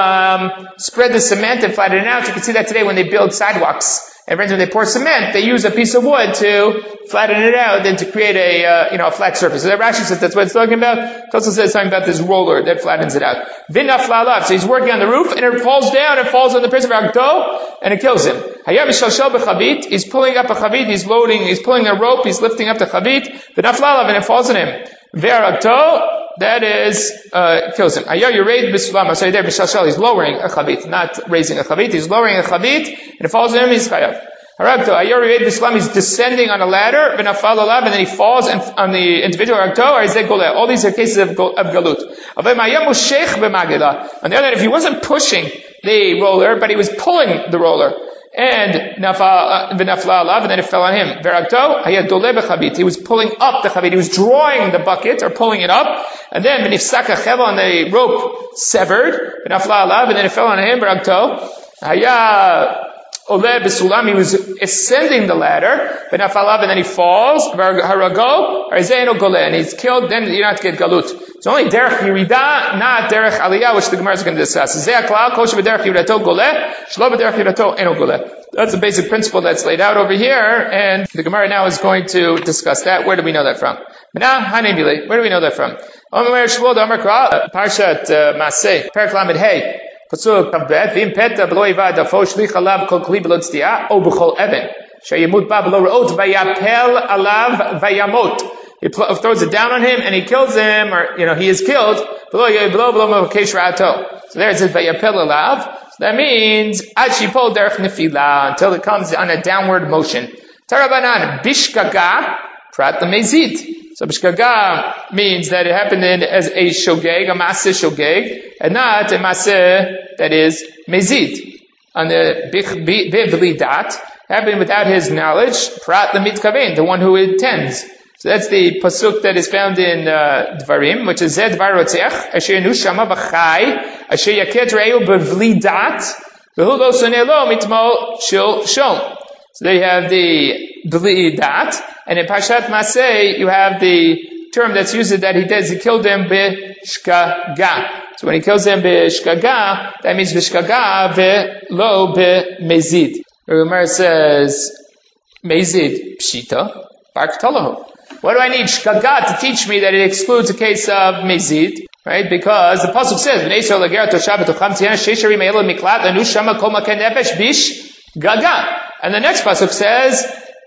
to spread the cement and flatten it out. You can see that today when they build sidewalks. And when they pour cement, they use a piece of wood to flatten it out and to create a flat surface. So that Rashi says that's what it's talking about. Tosfos says something about this roller that flattens it out. Vinaflalav. So he's working on the roof and it falls down and falls on the person of Agdo and it kills him. Hayam Shalshal b'chavit. He's pulling up a chavit. He's pulling a rope. He's lifting up the chavit. Vinaflalav and it falls on him. Ve'aragdo. That is, kills him. Ayah Yureid B'Sulam. Sorry, there, B'Shalshal, he's lowering a chavit, not raising a chavit. He's lowering a chavit, and it falls on him, he's chayav. Haragto, Ayah Yureid B'Sulam, he's descending on a ladder, B'Nafal Alav, and then he falls on the individual. Haragto, or Izeh Goleh. All these are cases of galut. Avay Mayam U'Sheich B'Magila. On the other hand, if he wasn't pushing the roller, but he was pulling the roller, and Nafla Alav, and then it fell on him. Veragto, Hayad Doleh B'Chavit. He was pulling up the chavit. He was drawing the bucket, or pulling it up, and then B'Nifsaka Cheva, and the rope severed. Nafla Alav, and then it fell on him. Veragto, Hayad Oleh b'sulam, he was ascending the ladder, and then he falls, and he's killed, then you don't have to get galut. It's only derech yirida, not derech aliyah, which the Gemara is going to discuss. That's the basic principle that's laid out over here, and the Gemara now is going to discuss that. Where do we know that from? Where do we know that from? Parshat Maseh, Perek Lamed Hey. Pasuk Kavbet, V'im peta b'lo yivad dafo shlich alav kol kli b'lo tzdiya, o b'chol even. Sheyimut ba b'lo re'ot, v'yapel alav v'yamot. He throws it down on him and he kills him, or, he is killed. So there it says v'yapel alav. So that means, ad shipol derech nefila, until it comes on a downward motion. Tarabanan, bishkaga, prat lemezid. So bishkaga means that it happened as a shogeg, a maseh shogeg, and not a maseh that is mezid. On the bivlidat, happened without his knowledge, prat lemitkaven, the one who intends. So that's the pasuk that is found in Dvarim, which is Zed Dvar Rotzeach, Asher Nushama B'chai, Asher Yaket Re'eu B'vlidat, V'hu Lo Soneh Lo Mitmo Shil Shom. So there you have the B'lidat, and in Parshat Maseh you have the term that's used that he killed him B'shkaga. So when he kills him B'shkaga, that means B'shkaga V'lo B'mezid. The Gemara says, Mezid Pshita, Bark Tolahu. What do I need shkaga to teach me that it excludes a case of mezid? Right? Because the pasuk says, and the next pasuk says,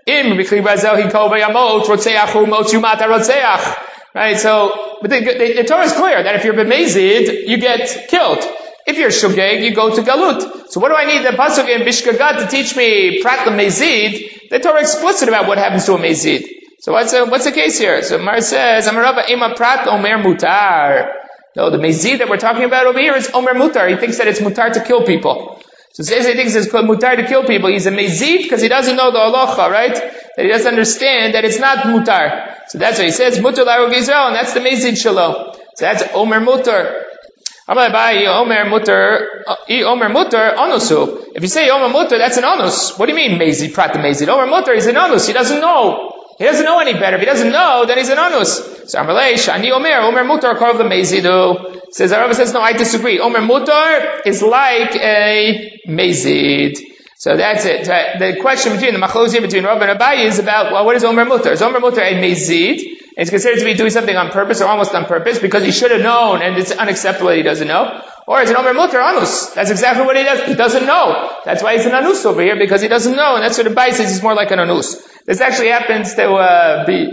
right? So, but the Torah is clear that if you're b'mezid, you get killed. If you're shogeg, you go to galut. So what do I need the pasuk in bishkaga to teach me prat mezid? The Torah is explicit about what happens to a mezid. So what's the case here? So Mar says, Amarava ima prat omer mutar. No, the mezid that we're talking about over here is omer mutar. He thinks that it's mutar to kill people. So says he thinks it's mutar to kill people. He's a mezid because he doesn't know the halacha, right? That he doesn't understand that it's not mutar. So that's why he says mutar larug Yisrael, and that's the mezid shelo. So that's omer mutar. Omer mutar onusu. If you say omer mutar, that's an onus. What do you mean mezid prat the mezid? Omer mutar is an onus. He doesn't know. He doesn't know any better. If he doesn't know, then he's an onus. So Amalei Shani Omer mutar karov the mezidu. Says the Rabbi says no, I disagree. Omer mutar is like a mezid. So that's it. The question between the machlokes here between Rav and Abaye is about, well, what is Omer mutar? Is Omer mutar a mezid? And it's considered to be doing something on purpose or almost on purpose because he should have known and it's unacceptable that he doesn't know. Or is it Omer mutar anus? That's exactly what he does. He doesn't know. That's why he's an anus over here, because he doesn't know, and that's what Abaye says he's more like an anus. This actually happens to be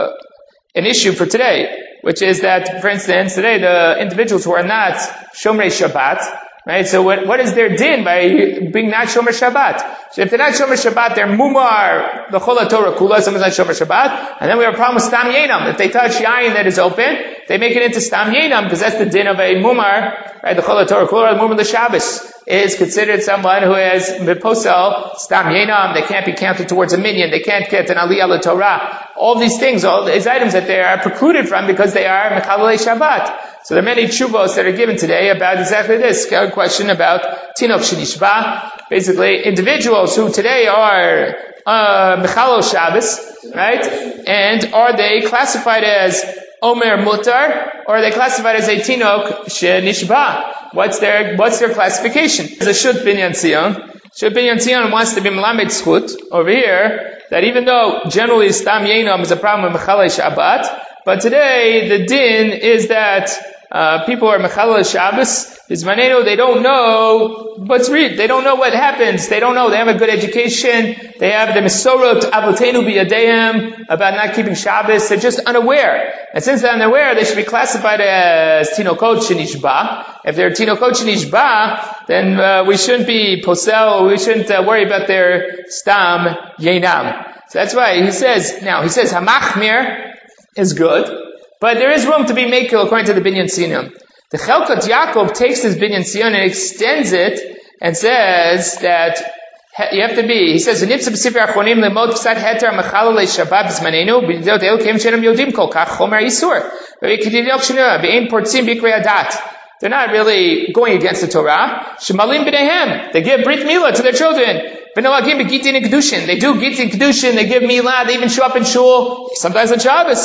an issue for today, which is that, for instance, today the individuals who are not Shomrei Shabbat, right? So what is their din by being not Shomer Shabbat? So if they're not Shomer Shabbat, they're Mumar, the Chol Torah Kula, someone's not Shomer Shabbat, and then we have a problem with Stam Yenam. If they touch Yayin that is open, they make it into Stam Yenam, because that's the din of a Mumar, right? The Chol Torah Kula, the Mumar the Shabbos is considered someone who has Miposel, Stam Yenam, they can't be counted towards a minion, they can't get an Aliyah LaTorah. All these things, all these items that they are precluded from because they are Mechalei Shabbat. So there are many tshuvos that are given today about exactly this question about Tinok Shenishba. Basically, individuals who today are Mechalo Shabbos, right? And are they classified as Omer Mutar, or are they classified as a Tinok Shenishba? What's their classification? The Shut Binyan Tzion. Shut Binyan Tzion wants to be Melamed Zchut over here, that even though generally Stam Yenam is a problem with Mechalei Shabbat, but today the din is that people are Mechalei Shabbos, Bizmanenu, they don't know what's read. They don't know what happens. They don't know. They have a good education. They have the Mesorot Avotenu B'Yadeim about not keeping Shabbos. They're just unaware. And since they're unaware, they should be classified as Tinokot Shenishba. If they're Tinokot Shenishba, then we shouldn't be Posel, we shouldn't worry about their Stam Yenam. So that's why he says, Hamachmir is good, but there is room to be Mekel according to the Binyan Tzion. The Chelkot Yaakov takes this Binyan Tzion and extends it and says that you have to be, he says, they're not really going against the Torah. They give Brit Milah to their children. They do gitin kedushin. They give milad. They even show up in shul. Sometimes on Shabbos.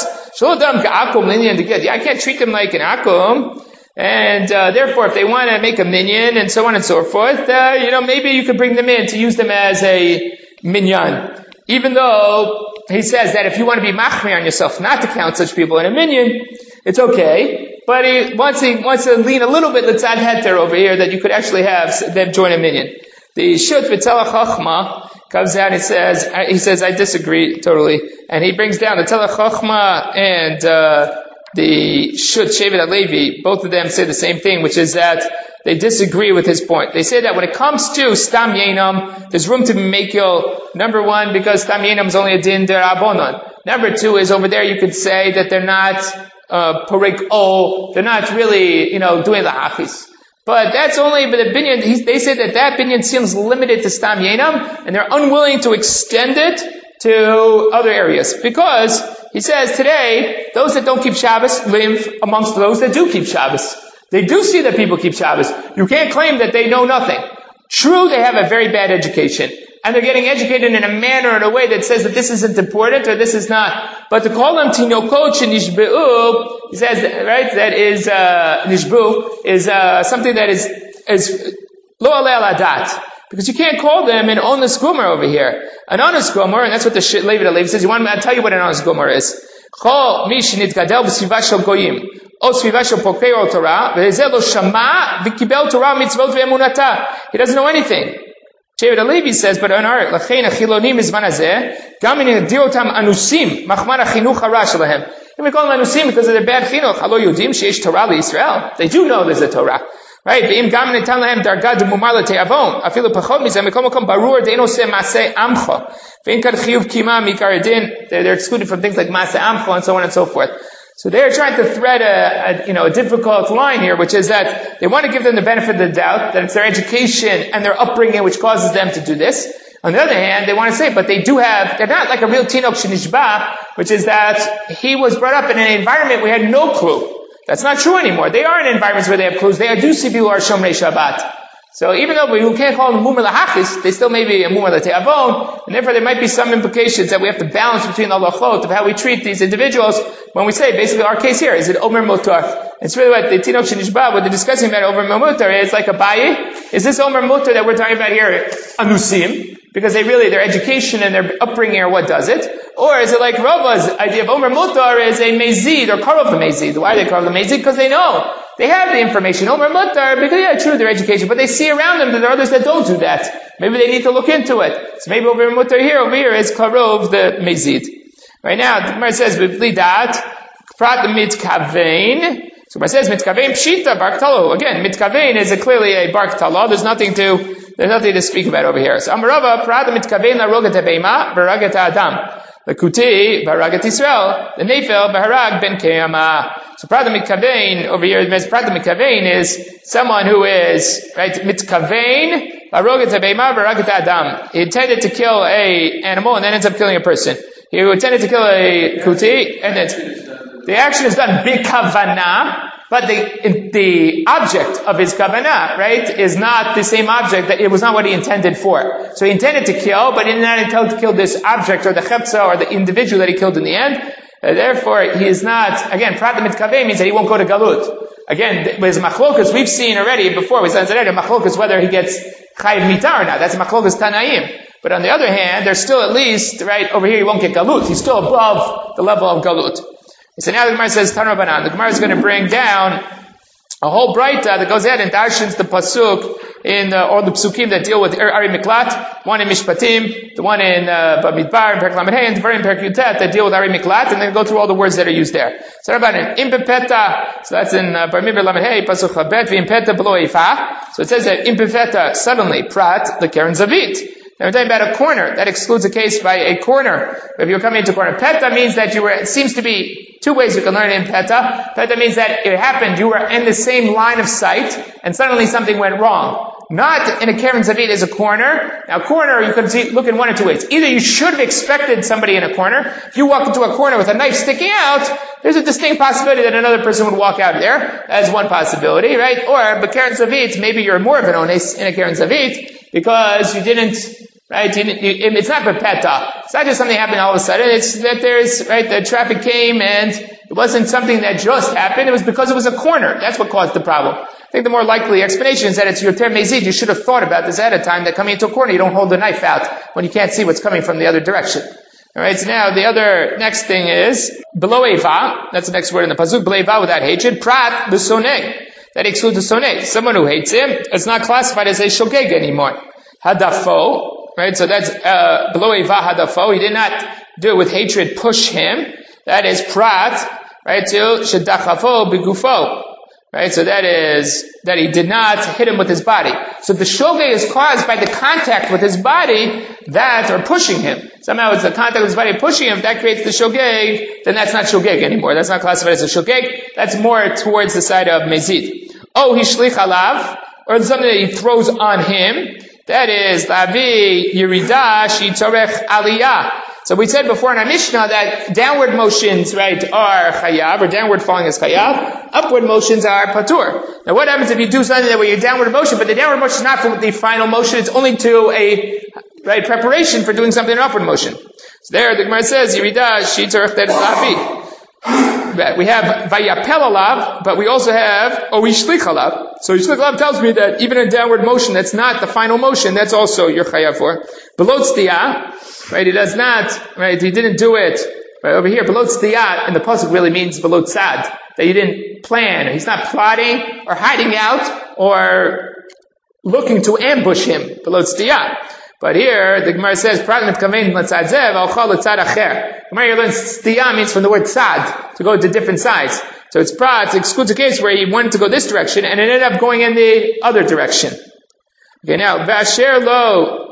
I can't treat them like an akum. And therefore, if they want to make a minyan and so on and so forth, maybe you could bring them in to use them as a minyan. Even though he says that if you want to be machmir on yourself, not to count such people in a minyan, it's okay. But he wants to lean a little bit l'tzad heter over here that you could actually have them join a minyan. The Shut V'Tzela Chachma comes out and he says, I disagree totally. And he brings down the Tzela Chachma and the Shut Shevet HaLevi, both of them say the same thing, which is that they disagree with his point. They say that when it comes to Stam Yenam, there's room to be Mekil. Number one, because Stam Yenam is only a din derabonon. Number two is over there you could say that they're not Parik O, they're not really, doing the Hachis. But that's only, but the binyan, they say that binyan seems limited to Stam Yenam, and they're unwilling to extend it to other areas. Because, he says today, those that don't keep Shabbos live amongst those that do keep Shabbos. They do see that people keep Shabbos. You can't claim that they know nothing. True, they have a very bad education. And they're getting educated in a manner, in a way that says that this isn't important or this is not. But to call them tinokot nishbeu, he says, right, that is, nishbu, is, something that is lo alei al adat. Because you can't call them an onus gomer over here. An onus gomer, and that's what the Levi HaLevi says. I'll tell you what an onus gomer is. Chol mi shenitgadel b'sviva shel goyim, o sviva shel pokei ol Torah, v'ezeh lo shama v'kibel Torah mitzvot ve'emunata. He doesn't know anything. Shevet HaLevi says, but in our lachein achilonim izman hazeh, gam in yadir otam anusim, machmar achinuch hara shelahem. And we call them anusim because of their bad chinuch. Halo yudim sheish Torah liYisrael. They do know there's a Torah. Right? Ve'im gam netan lahem dargad mumar l'te'avon. Afilu pachot mizeh mikom makom barur de'en oseh maseh amcha. Ve'im kad chiyuv kima mikar din. They're excluded from things like maseh amcha and so on and so forth. So they're trying to thread a difficult line here, which is that they want to give them the benefit of the doubt, that it's their education and their upbringing which causes them to do this. On the other hand, they want to say, but they're not like a real tinok shenishba, which is that he was brought up in an environment where he had no clue. That's not true anymore. They are in environments where they have clues. They do see people who are shomrei Shabbat. So even though we can't call them mumar lahachis, they still may be a mumar late'avon, and therefore there might be some implications that we have to balance between the halachot of how we treat these individuals when we say, basically our case here, is it omer mutar? It's really what the tinok shenishba, what they're discussing about omer mutar is like a bayi. Is this omer mutar that we're talking about here, anusim? Because their education and their upbringing are what does it? Or is it like Rava's idea of omer mutar is a mezid, or karov the mezid? Why are they karov the mezid? Because they know. They have the information. Omer mutar, because true, their education, but they see around them that there are others that don't do that. Maybe they need to look into it. So maybe omer mutar over here is karov the mezid. Right now, the Gemara says, b'bli dat, prat mitkavein. So it says mitkavein pshita bark talo. Again, mitkavein is clearly a bark talo. There's nothing to speak about over here. So Amarava prat mitkavein la rogat beima baragat adam. The kuti baragat Israel. The nefel baharag ben keyama. So prat mitkavein over here, prat mitkavein is someone who is right mitkavein la rogat beima baragat adam. He intended to kill a animal and then ends up killing a person. He intended to kill a kuti and then the action is done b'kavanah, but the object of his kavanah, right, is not the same object, that it was not what he intended for. So he intended to kill, but he did not intend to kill this object or the chepsa or the individual that he killed in the end. Therefore, he is not, again, prat mitkaveh means that he won't go to galut. Again, with machlokas, we've seen already before, we said already, machlokas whether he gets chayiv mitar or not. That's machlokas tanaim. But on the other hand, there's still at least, right, over here he won't get galut. He's still above the level of galut. So now the Gemara says, Tana Banan. The Gemara is going to bring down a whole braita that goes ahead and darshins the pasuk or the psukim that deal with Ari Miklat, one in Mishpatim, the one in Bamidbar, in Perek Lamed Hey, and the very in Perek Yutet that deal with Ari Miklat, and then go through all the words that are used there. So Rabbanan, Impepeta, so that's in Bamidbar Lamed Hey, pasuk Chabet, V'impeta below Eifa. So it says that Impepeta, suddenly, Prat, the Keren Zavit. Now we're talking about a corner. That excludes a case by a corner. If you're coming into a corner. Peta means that it seems to be two ways you can learn in Peta. Peta means that it happened, you were in the same line of sight, and suddenly something went wrong. Not in a Keren Zavit as a corner. Now corner, you can look in one or two ways. Either you should have expected somebody in a corner. If you walk into a corner with a knife sticking out, there's a distinct possibility that another person would walk out there. That's one possibility, right? Or, but Keren Zavit, maybe you're more of an ones in a Keren Zavit, because you didn't right? It's not perpeta. It's not just something happened all of a sudden. It's that the traffic came and it wasn't something that just happened. It was because it was a corner. That's what caused the problem. I think the more likely explanation is that it's yoter mezid. You should have thought about this ahead of time, that coming into a corner, you don't hold the knife out when you can't see what's coming from the other direction. Alright, so now the other next thing is, below eva, that's the next word in the pasuk, below eva without hatred, prat, the soneg. That excludes the soneg. Someone who hates him, it's not classified as a shogeg anymore. Hadafo, right, so that's, below eva hadafo, he did not do it with hatred, push him. That is prat, right, till shedachafo bigufo. Right, so that is, that he did not hit him with his body. So the shogeg is caused by the contact with his body that, or pushing him. Somehow it's the contact with his body pushing him, that creates the shogeg, then that's not shogeg anymore. That's not classified as a shogeg. That's more towards the side of mezid. Oh, he shlich alav, or something that he throws on him. That is, lavi yirida shi tzorech aliyah. So we said before in our Mishnah that downward motions, right, are chayav, or downward falling is chayav. Upward motions are patur. Now what happens if you do something that where you're downward motion, but the downward motion is not for the final motion, it's only to a, right, preparation for doing something in upward motion. So there the Gemara says, Yirida, shi tzorech, that is lavi. We have vayapel alav, but we also have yishlich alav. So yishlich alav tells me that even a downward motion that's not the final motion, that's also you're chayav for. Below tztiyah, right, he does not, right, he didn't do it, right, over here, below tztiyah, and the pasuk really means below tzad, that you didn't plan, he's not plotting, or hiding out, or looking to ambush him, below tztiyah. But here, the Gemara says, Prat mitkaven l'tzad zev, alchal l'tzad acher. The Gemara learns tztiyah means from the word tzad, to go to different sides. So it's prat, it excludes a case where he wanted to go this direction, and it ended up going in the other direction. Okay, now, v'asher lo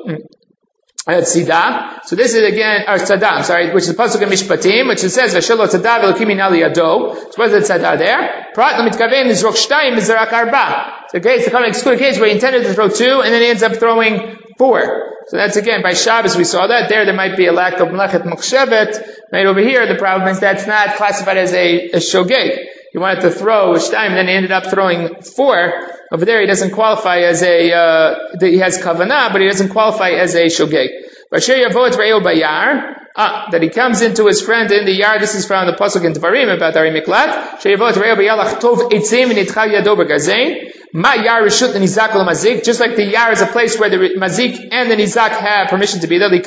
tzida. So this is again, or tzada, I'm sorry, which is the pasuk in Mishpatim, which it says, v'asher lo tzada v'elokim minali yado. So what is the tzada there? Prat mitkaven nizrok shtayim mizrak arba. So okay, it's to exclude a case where he intended to throw 2, and then he ends up throwing 4. So that's again, by Shabbos we saw that. There might be a lack of Melechet Mochshevet. Right over here, the problem is that's not classified as a shogeg. He wanted to throw a shtaim, and then he ended up throwing 4. Over there, he doesn't qualify as he has kavanah, but he doesn't qualify as a shogeg. That he comes into his friend in the yard. This is from the pasuk in Devarim about Ari Miklat. Just like the yar is a place where the mazik and the nizak have permission to be there,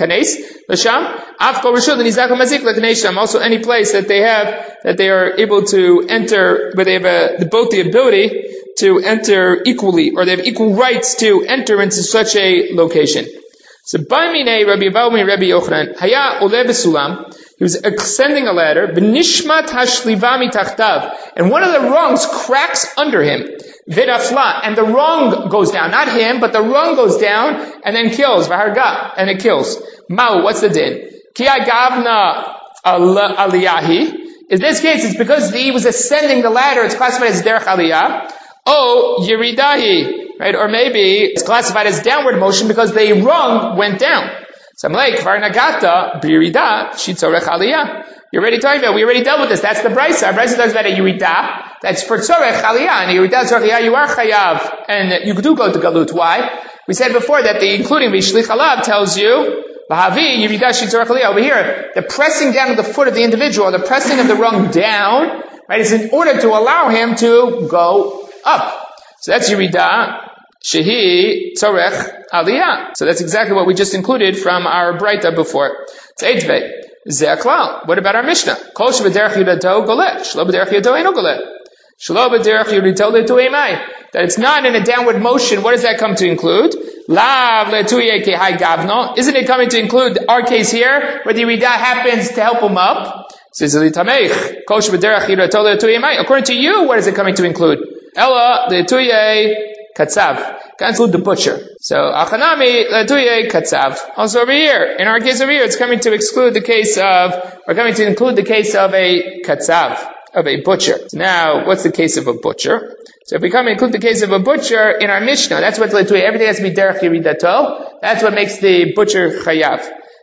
also any place that they have, that they are able to enter, where they have both the ability to enter equally, or they have equal rights to enter into such a location. So, Baimine Rabbi Yavami Rabbi Yochanan, Haya Ole Besulam, he was ascending a ladder, B'nishmat Hashlivami Tachtav, and one of the rungs cracks under him, Vidafla, and the rung goes down, not him, but the rung goes down, and then kills, Vaharga, and it kills. Ma'u, what's the din? Ki Gavna Aliyahi. In this case, it's because he was ascending the ladder, it's classified as Derech Aliyah. Oh, Yeridahi. Right? Or maybe it's classified as downward motion because the rung went down. So I'm like, Varnagata, Birida, Shitzorech Aliyah. You're already talking about, we already dealt with this. That's the Brisa. Brisa talks about a Yerida. That's for Tzorech Aliyah. And Yerida Tzorech Aliyah, you are Chayav. And you do go to Galut. Why? We said before that the including Vishlich Alav tells you, Bahavi, Yerida Shitzorech Aliyah. Over here, the pressing down of the foot of the individual, the pressing of the rung down, right, is in order to allow him to go up. So that's Yerida. Shehi Tzorech Aliyah. So that's exactly what we just included from our Braita before. It's Eitvei. Ze'aklal. What about our Mishnah? Kol shebederech yudato goleh. Shlo bederech yudato eino goleh. Shlo bederech yudato letu emai. That it's not in a downward motion. What does that come to include? Lav letuye kehai gavno. Isn't it coming to include our case here, where the Yerida happens to help him up? According to you, what is it coming to include? Ella letuye Katzav. Can include the butcher. So, Achanami, Latuye, Katzav. Also over here, in our case over here, it's coming to include the case of a Katzav, of a butcher. So now, what's the case of a butcher? So if we come and include the case of a butcher in our Mishnah, that's what Latuye, everything has to be Derech Yeridato. That's what makes the butcher Chayav.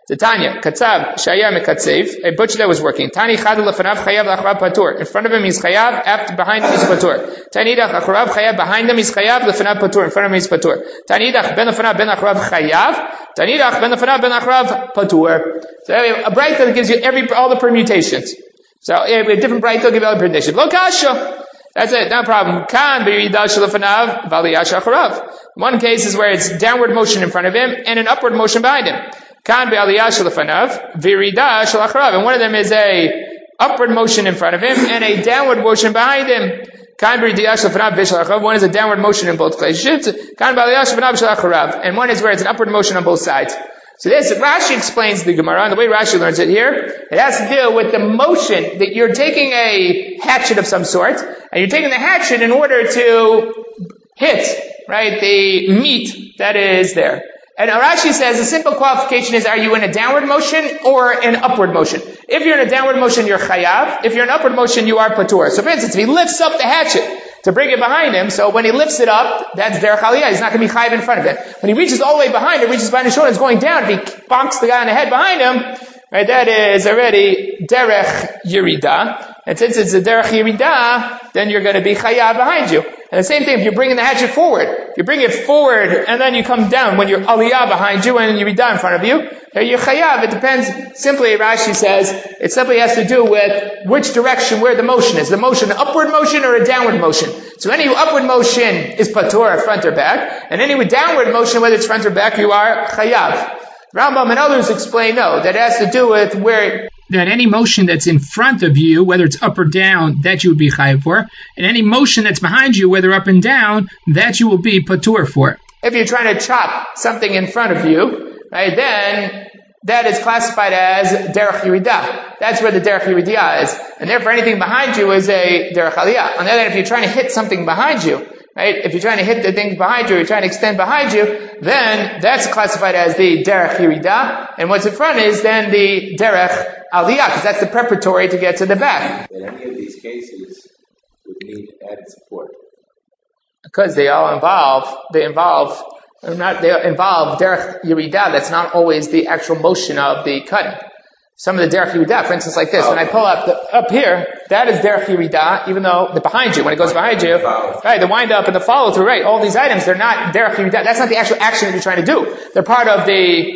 Tanya, Katzav, Shayar Mekatzev, a butcher that was working. Tani Chadul Lefanav Chayav Lachrav Patur. In front of him he's Chayav, after behind him he's Patur. Tani Idach Achrav Chayav, behind him he's Chayav, Lefanav Patur. In front of him he's Patur. Tani Idach Ben Lefanav Ben Achrav Chayav. Tani Idach Ben Lefanav Ben Achrav Patur. So a bright that gives you all the permutations. So we have different bright that give you all the permutations. Lo Kasha. That's it, no problem. Kan b'yiridah shelefanav v'aliyah shacharav. One case is where it's downward motion in front of him and an upward motion behind him. Kan b'aliyah shelefanav v'yiridah shelacharav. And one of them is a upward motion in front of him and a downward motion behind him. Kan b'yiridah shelefanav v'shelacharav. One is a downward motion in both places. Kan b'aliyah shelefanav v'shelacharav. And one is where it's an upward motion on both sides. So this, Rashi explains the Gemara, and the way Rashi learns it here, it has to do with the motion that you're taking a hatchet of some sort, and you're taking the hatchet in order to hit, right, the meat that is there. And Rashi says the simple qualification is, are you in a downward motion or an upward motion? If you're in a downward motion, you're chayav. If you're in an upward motion, you are patur. So for instance, if he lifts up the hatchet to bring it behind him, so when he lifts it up, that's derech aliyah. He's not going to be chayav in front of it. When he reaches all the way behind it, reaches behind his shoulder, it's going down. If he bonks the guy on the head behind him, right, that is already derech yirida. And since it's a derech yirida, then you're going to be chayav behind you. And the same thing, if you're bringing the hatchet forward, if you bring it forward and then you come down when you're aliyah behind you and you're in front of you, you're chayav. It depends, simply Rashi says, it simply has to do with which direction, where the motion is. The motion, an upward motion or a downward motion. So any upward motion is patur, front or back, and any downward motion, whether it's front or back, you are chayav. Rambam and others explain, no, that has to do with where that any motion that's in front of you, whether it's up or down, that you would be chayav for, and any motion that's behind you, whether up and down, that you will be patur for. If you're trying to chop something in front of you, right, then that is classified as derech yiridah. That's where the derech yiridah is, and therefore anything behind you is a derech aliyah. On the other hand, if you're trying to hit something behind you, right, if you're trying to hit the things behind you, you're trying to extend behind you, then that's classified as the derech yiridah, and what's in front is then the derech aliyah, because that's the preparatory to get to the back. In any of these cases, would need added support. Because they involve derech yiridah. That's not always the actual motion of the cutting. Some of the derech yiridah, for instance, like this, when I pull up here, that is derech yiridah, even though the behind you, when it goes behind you, right, the wind up and the follow through, right, all these items, they're not derech yiridah. That's not the actual action that you're trying to do. They're part of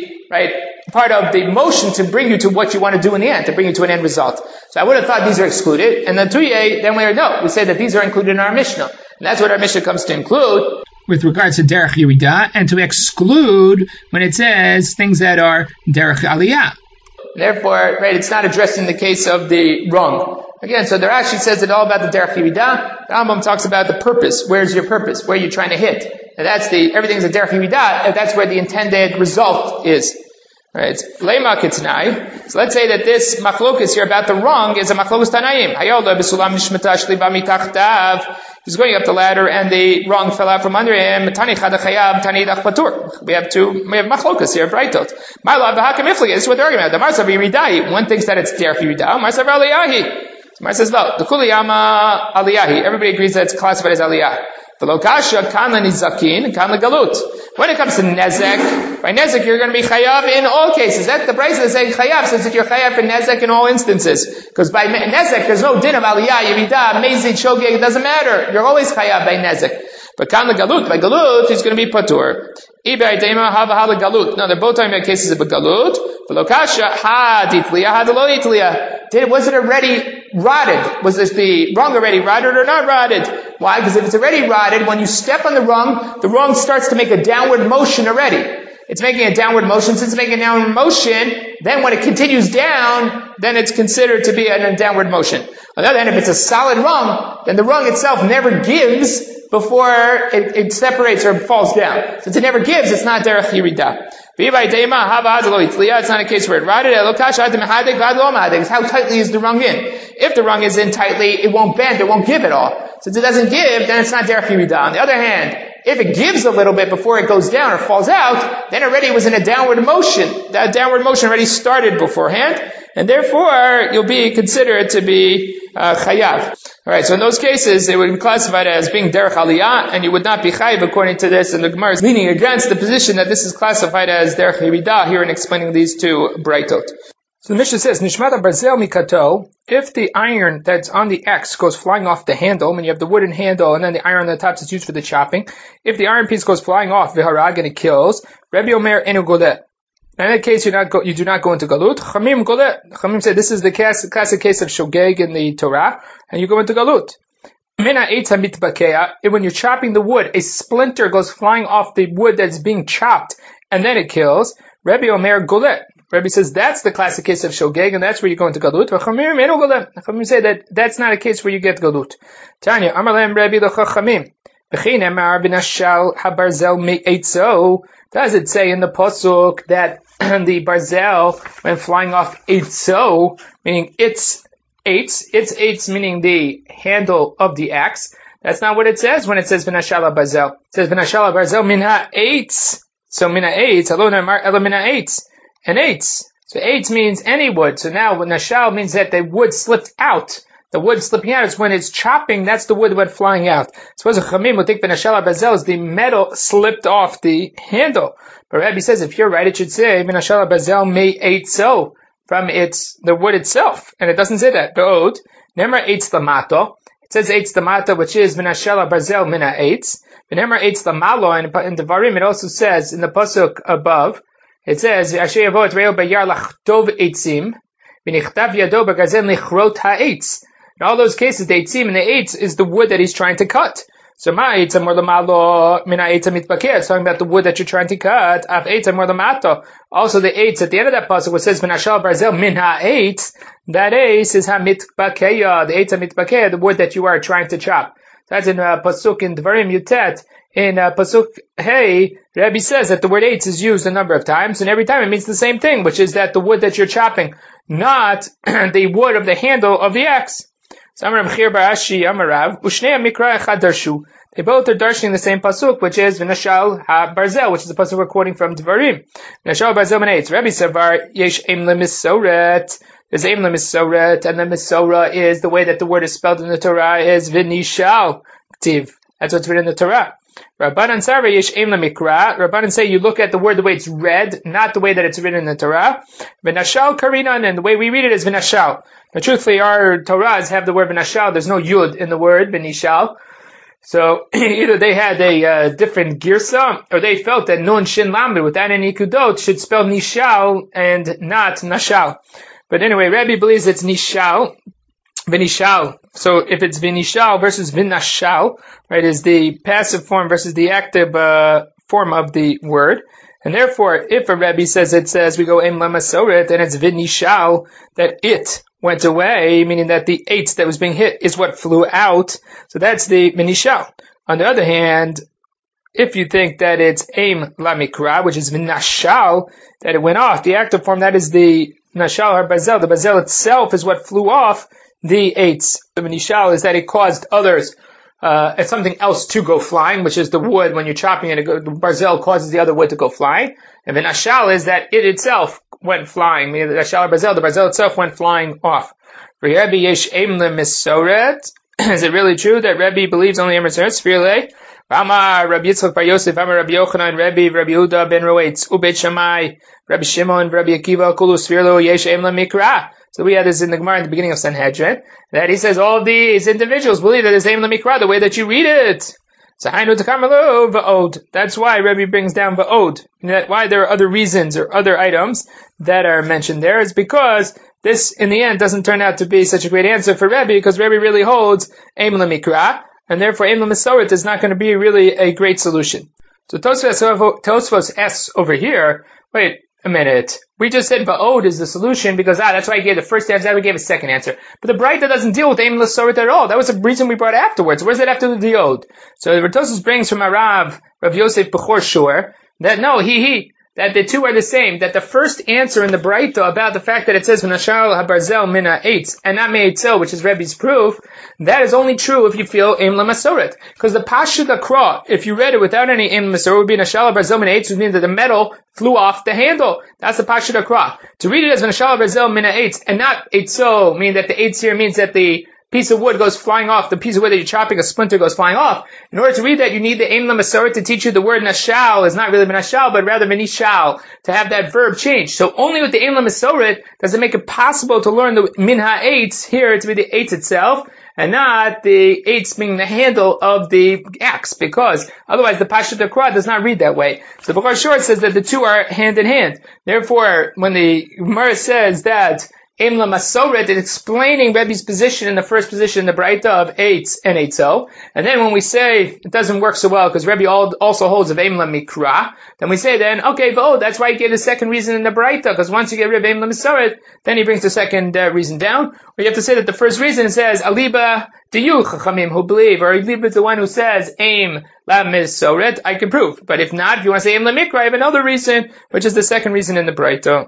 the motion to bring you to what you want to do in the end, to bring you to an end result. So I would have thought these are excluded, and the Tuyeh, then we say that these are included in our Mishnah. And that's what our Mishnah comes to include with regards to derech yiridah, and to exclude when it says things that are derech aliyah. Therefore, right, it's not addressing the case of the wrong. Again, so the Rashi says it all about the derech yiridah. The Rambam talks about the purpose. Where's your purpose? Where are you trying to hit? And everything's a derech yiridah, that's where the intended result is. Right? Lema kitnai. So let's say that this machlokus here about the wrong is a machlokus tanaim. Hayolda b'sulam nishmata shliba mitachtav. He's going up the ladder and the wrong fell out from under him. Tani chada chayav, tani idach patur. We have machlokus here, brightot. Ma'la v'hakem ifli. This is what they're arguing about. The marsav yiridai. One thinks that it's derech yiridah. Marsav aliyahi. So Mar says no. The kuliyama aliyahi. Everybody agrees that it's classified as aliyah. The lokasha kan nizakin, kan galut. When it comes to nezek, by nezek you're going to be chayav in all cases. That the Brisa is saying chayav says that you're chayav for nezek in all instances. Because by nezek there's no din of aliyah, yiridah, mezid, shogeg, it doesn't matter. You're always chayav by nezek. But kan galut, by galut he's going to be patur. Ibay dema hava hala galut. No, they're both talking about cases of galut. The lokasha ha ditliya, ha lo ditliya. Was it already rotted? Was this the wrong already rotted or not rotted? Why? Because if it's already rotted, when you step on the wrong starts to make a downward motion already. It's making a downward motion. Since it's making a downward motion, then when it continues down, then it's considered to be a downward motion. On the other hand, if it's a solid rung, then the rung itself never gives before it separates or falls down. Since it never gives, it's not derech yiridah. It's not a case where it rotted. It's how tightly is the rung in. If the rung is in tightly, it won't bend, it won't give at all. Since it doesn't give, then it's not derech yiridah. On the other hand, if it gives a little bit before it goes down or falls out, then already it was in a downward motion. That downward motion already started beforehand, and therefore you'll be considered to be chayav. Alright, so in those cases, it would be classified as being derech aliyah, and you would not be chayav according to this, and the Gemara is leaning against the position that this is classified as derech yeridah here in explaining these two braitot. So the Mishnah says, Nishmat barzel mikato, if the iron that's on the X goes flying off the handle, when you have the wooden handle and then the iron on the top is used for the chopping, if the iron piece goes flying off, v'harag, and it kills, Rabbi Omer enu golet. In that case, you do not go into galut. Chamim golet. Chamim said this is the classic case of shogeg in the Torah, and you go into galut. When you're chopping the wood, a splinter goes flying off the wood that's being chopped, and then it kills. Rabbi Omer golet. Rabbi says that's the classic case of shogeg, and that's where you go into galut. Chamim say that that's not a case where you get galut. Tanya, Amar lehem Rabbi l'chachamim. V'chein emar b'nashal habarzel me'etzo. Does it say in the pasuk that the barzel, when flying off eitzo, meaning its eitz meaning the handle of the axe? That's not what it says when it says v'nashal barzel. It says v'nashal barzel min ha'eitz. So min ha'eitz, alon emar ela min ha'eitz. And eitz. So eitz means any wood. So now when nashal means that the wood slipped out. The wood slipping out is when it's chopping, that's the wood that went flying out. Suppose a chamim would think v'nashal barzel is the metal slipped off the handle. But Rabbi says if you're right, it should say v'nashal barzel me eitzo, from the wood itself. And it doesn't say that. Be'od, nemar eitz lamato. It says eitz lamato, which is v'nashal barzel min ha'eitz. V'nemar eitz lamalo, and in the Varim it also says, in the pasuk above, it says, Asher yavot reo bayar lachtov eitzim, v'nichtav yado b'gazel lichrot ha'eitz. In all those cases, the eitzim and the eitz is the wood that he's trying to cut. So ma eitz amor lamalo min ha'eitz mitbakeh. It's talking about the wood that you're trying to cut. Af eitz amor lamato. Also the eitz at the end of that pasuk, which says v'nashal barzel min ha'eitz, that eitz is ha'mitbakeh, the eitz ha'mitbakeh, the wood that you are trying to chop. That's in pasuk in Dvarim Yutet. In pasuk Hey, Rabbi says that the word eitz is used a number of times, and every time it means the same thing, which is that the wood that you're chopping, not the wood of the handle of the axe. So Amar Mechir Barashi Amarav Ushnei Mikra Echad Darshu. They both are darshaning the same pasuk, which is V'nashal HaBarzel, which is the pasuk we're quoting from Dvarim. V'nashal Barzel min eitz. Rabbi Savar Yesh Eim LeMisoret. There's Eim LeMisoret, and the Misora is the way that the word is spelled in the Torah is V'nishal Ktiv. That's what's written in the Torah. Rabbanan Sarva Yesh Eim LeMikra. Rabbanan say you look at the word the way it's read, not the way that it's written in the Torah. V'nashal Karinan, and the way we read it is V'nashal. Now truthfully, our Torahs have the word V'nashal. There's no Yud in the word V'nishal. So either they had a different girsa, or they felt that Nun Shin Lamed without any kudot should spell Nishal and not Nashal. But anyway, Rabbi believes it's Nishal, V'nishal. So if it's V'nishal versus V'nashal, right, is the passive form versus the active form of the word. And therefore, if a Rabbi says we go Eim LeMasoret, then it's V'nishal, that it went away, meaning that the eitz that was being hit is what flew out. So that's the V'nishal. On the other hand, if you think that it's Eim LaMikra, which is V'nashal, that it went off, the active form, that is the Nashal or Bazel. The Bazel itself is what flew off the eitz. The V'nishal is that it caused others, something else to go flying, which is the wood. When you're chopping it, the Bazel causes the other wood to go flying. And V'nashal is that it itself went flying, meaning the Nashal or Bazel, the Bazel itself went flying off. Rabbi Yesh Eim LeMisoret. Is it really true that Rabbi believes only Eim LeMisoret? Sfirle. Rama, Rabbi Yitzchak Bar Yosef, Rama, Rabbi Yochanan, Rabbi Yehuda ben Roetz, Ubeit Shammai, Rabbi Shimon, Rabbi Akiva, Kulu Sfirlo, Yesh Eim LeMikra. So we had this in the Gemara in the beginning of Sanhedrin, that he says all of these individuals believe that it's Eim LeMikra, the way that you read it. So Hainu Takamalo Va'od. That's why Rabbi brings down Va'od. Why there are other reasons or other items that are mentioned there is because this, in the end, doesn't turn out to be such a great answer for Rabbi, because Rabbi really holds Eim LeMikra, and therefore Eim LeMasoret is not going to be really a great solution. So Tosfos asks over here, wait a minute, we just said Va'od is the solution because that's why he gave the first answer, we gave a second answer. But the Braita doesn't deal with Eim LeMasoret at all. That was the reason we brought afterwards. Where's that after the Od? So Tosfos brings from Rav Yosef Bechor Shur, that no, that the two are the same, that the first answer in the Braita about the fact that it says V'nashal habarzel min ha'etz and not me'etzel, which is Rebbe's proof, that is only true if you feel Eim Lamasoret. Because the Pashut Akra, if you read it without any Eim Lamasoret, would be Nashal habarzel min ha'etz, would mean that the metal flew off the handle. That's the Pashut Akra. To read it as V'nashal habarzel min ha'etz and not etzel, meaning that the eitz here means that the piece of wood goes flying off, the piece of wood that you're chopping, a splinter goes flying off. In order to read that, you need the Eim Lamasoret to teach you the word nashal is not really nashal, but rather menishal, to have that verb change. So only with the Eim Lamasoret does it make it possible to learn the min ha'etz here to be the eitz itself, and not the eitz being the handle of the axe, because otherwise the Pashut Akra does not read that way. So the Bechor Shor says that the two are hand in hand. Therefore, when the Gemara says that Eim Lamasoret, it's explaining Rebbe's position in the first position, the Braita of Eitz and Eitzo. And then when we say it doesn't work so well because Rebbe also holds of Eim Lamikra, then we say then, okay, that's why he gave the second reason in the Braita, because once you get rid of Eim Lamasoret, then he brings the second reason down. Or you have to say that the first reason says, Aliba Diyu Chachamim who believe, or Aliba is the one who says Eim Lamasoret, I can prove. But if not, if you want to say Eim Lamikra, I have another reason, which is the second reason in the Braita.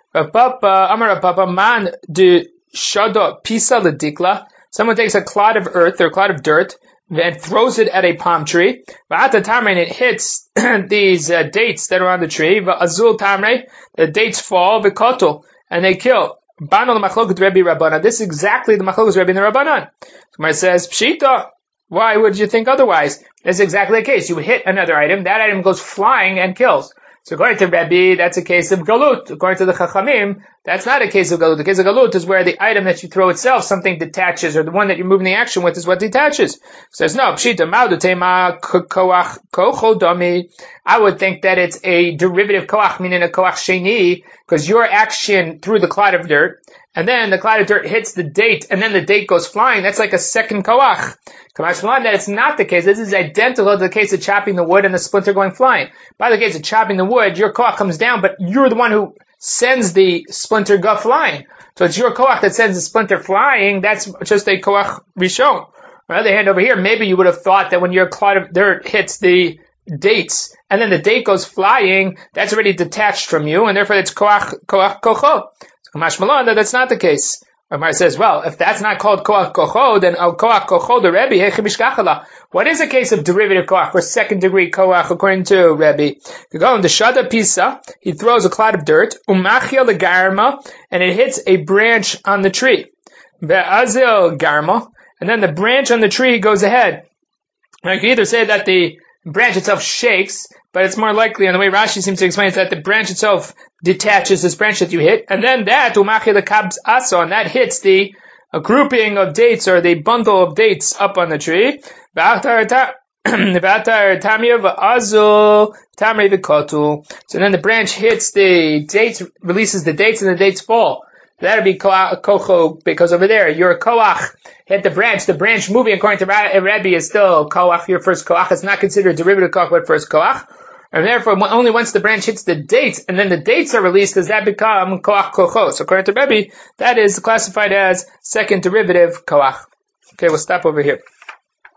Amar Papa man de shada pisa ledikla. Someone takes a clod of earth or a clod of dirt and throws it at a palm tree. Va'ata tamre, and it hits these dates that are on the tree. Va'azul tamre, the dates fall. V'kotel, and they kill. Bano l'machloket Rebbe Rabbanan. This is exactly the machloket Rebbe and the Rabbanan. Gemara says pshita. Why would you think otherwise? That's exactly the case. You hit another item, that item goes flying and kills. So according to Rebbe, that's a case of galut. According to the Chachamim, that's not a case of galut. The case of galut is where the item that you throw itself, something detaches, or the one that you're moving the action with is what detaches. Says no, pshita ma'udu tema koach kocho domi. I would think that it's a derivative koach, meaning a koach sheni, because your action threw the clod of dirt, and then the clod of dirt hits the date, and then the date goes flying. That's like a second koach. Kamash Malan, that it's not the case. This is identical to the case of chopping the wood and the splinter going flying. By the case of chopping the wood, your koach comes down, but you're the one who sends the splinter go flying. So it's your koach that sends the splinter flying. That's just a koach rishon. On the other hand, over here, maybe you would have thought that when your clod of dirt hits the dates, and then the date goes flying, that's already detached from you, and therefore it's koach kocho. Kamash Malan, that's not the case. Amar says, well, if that's not called koach kocho, then koach kocho the Rebbe hechibishkachala. What is a case of derivative koach or second degree koach according to Rebbe? You go in the shada pisa, he throws a clod of dirt, umachia legarma, and it hits a branch on the tree. Ve'azil garma, and then the branch on the tree goes ahead. Now you can either say that the branch itself shakes, but it's more likely, and the way Rashi seems to explain it, that the branch itself detaches this branch that you hit, and then that, umachil kabs aso, and that hits the grouping of dates, or the bundle of dates up on the tree. So then the branch hits the dates, releases the dates, and the dates fall. That'd be kocho, because over there, your koach hit the branch moving according to Rebbe is still koach, your first koach. It's not considered derivative koach, but first koach. And therefore, only once the branch hits the dates, and then the dates are released, does that become koach kocho. So according to Rebbe, that is classified as second derivative koach. Okay, we'll stop over here.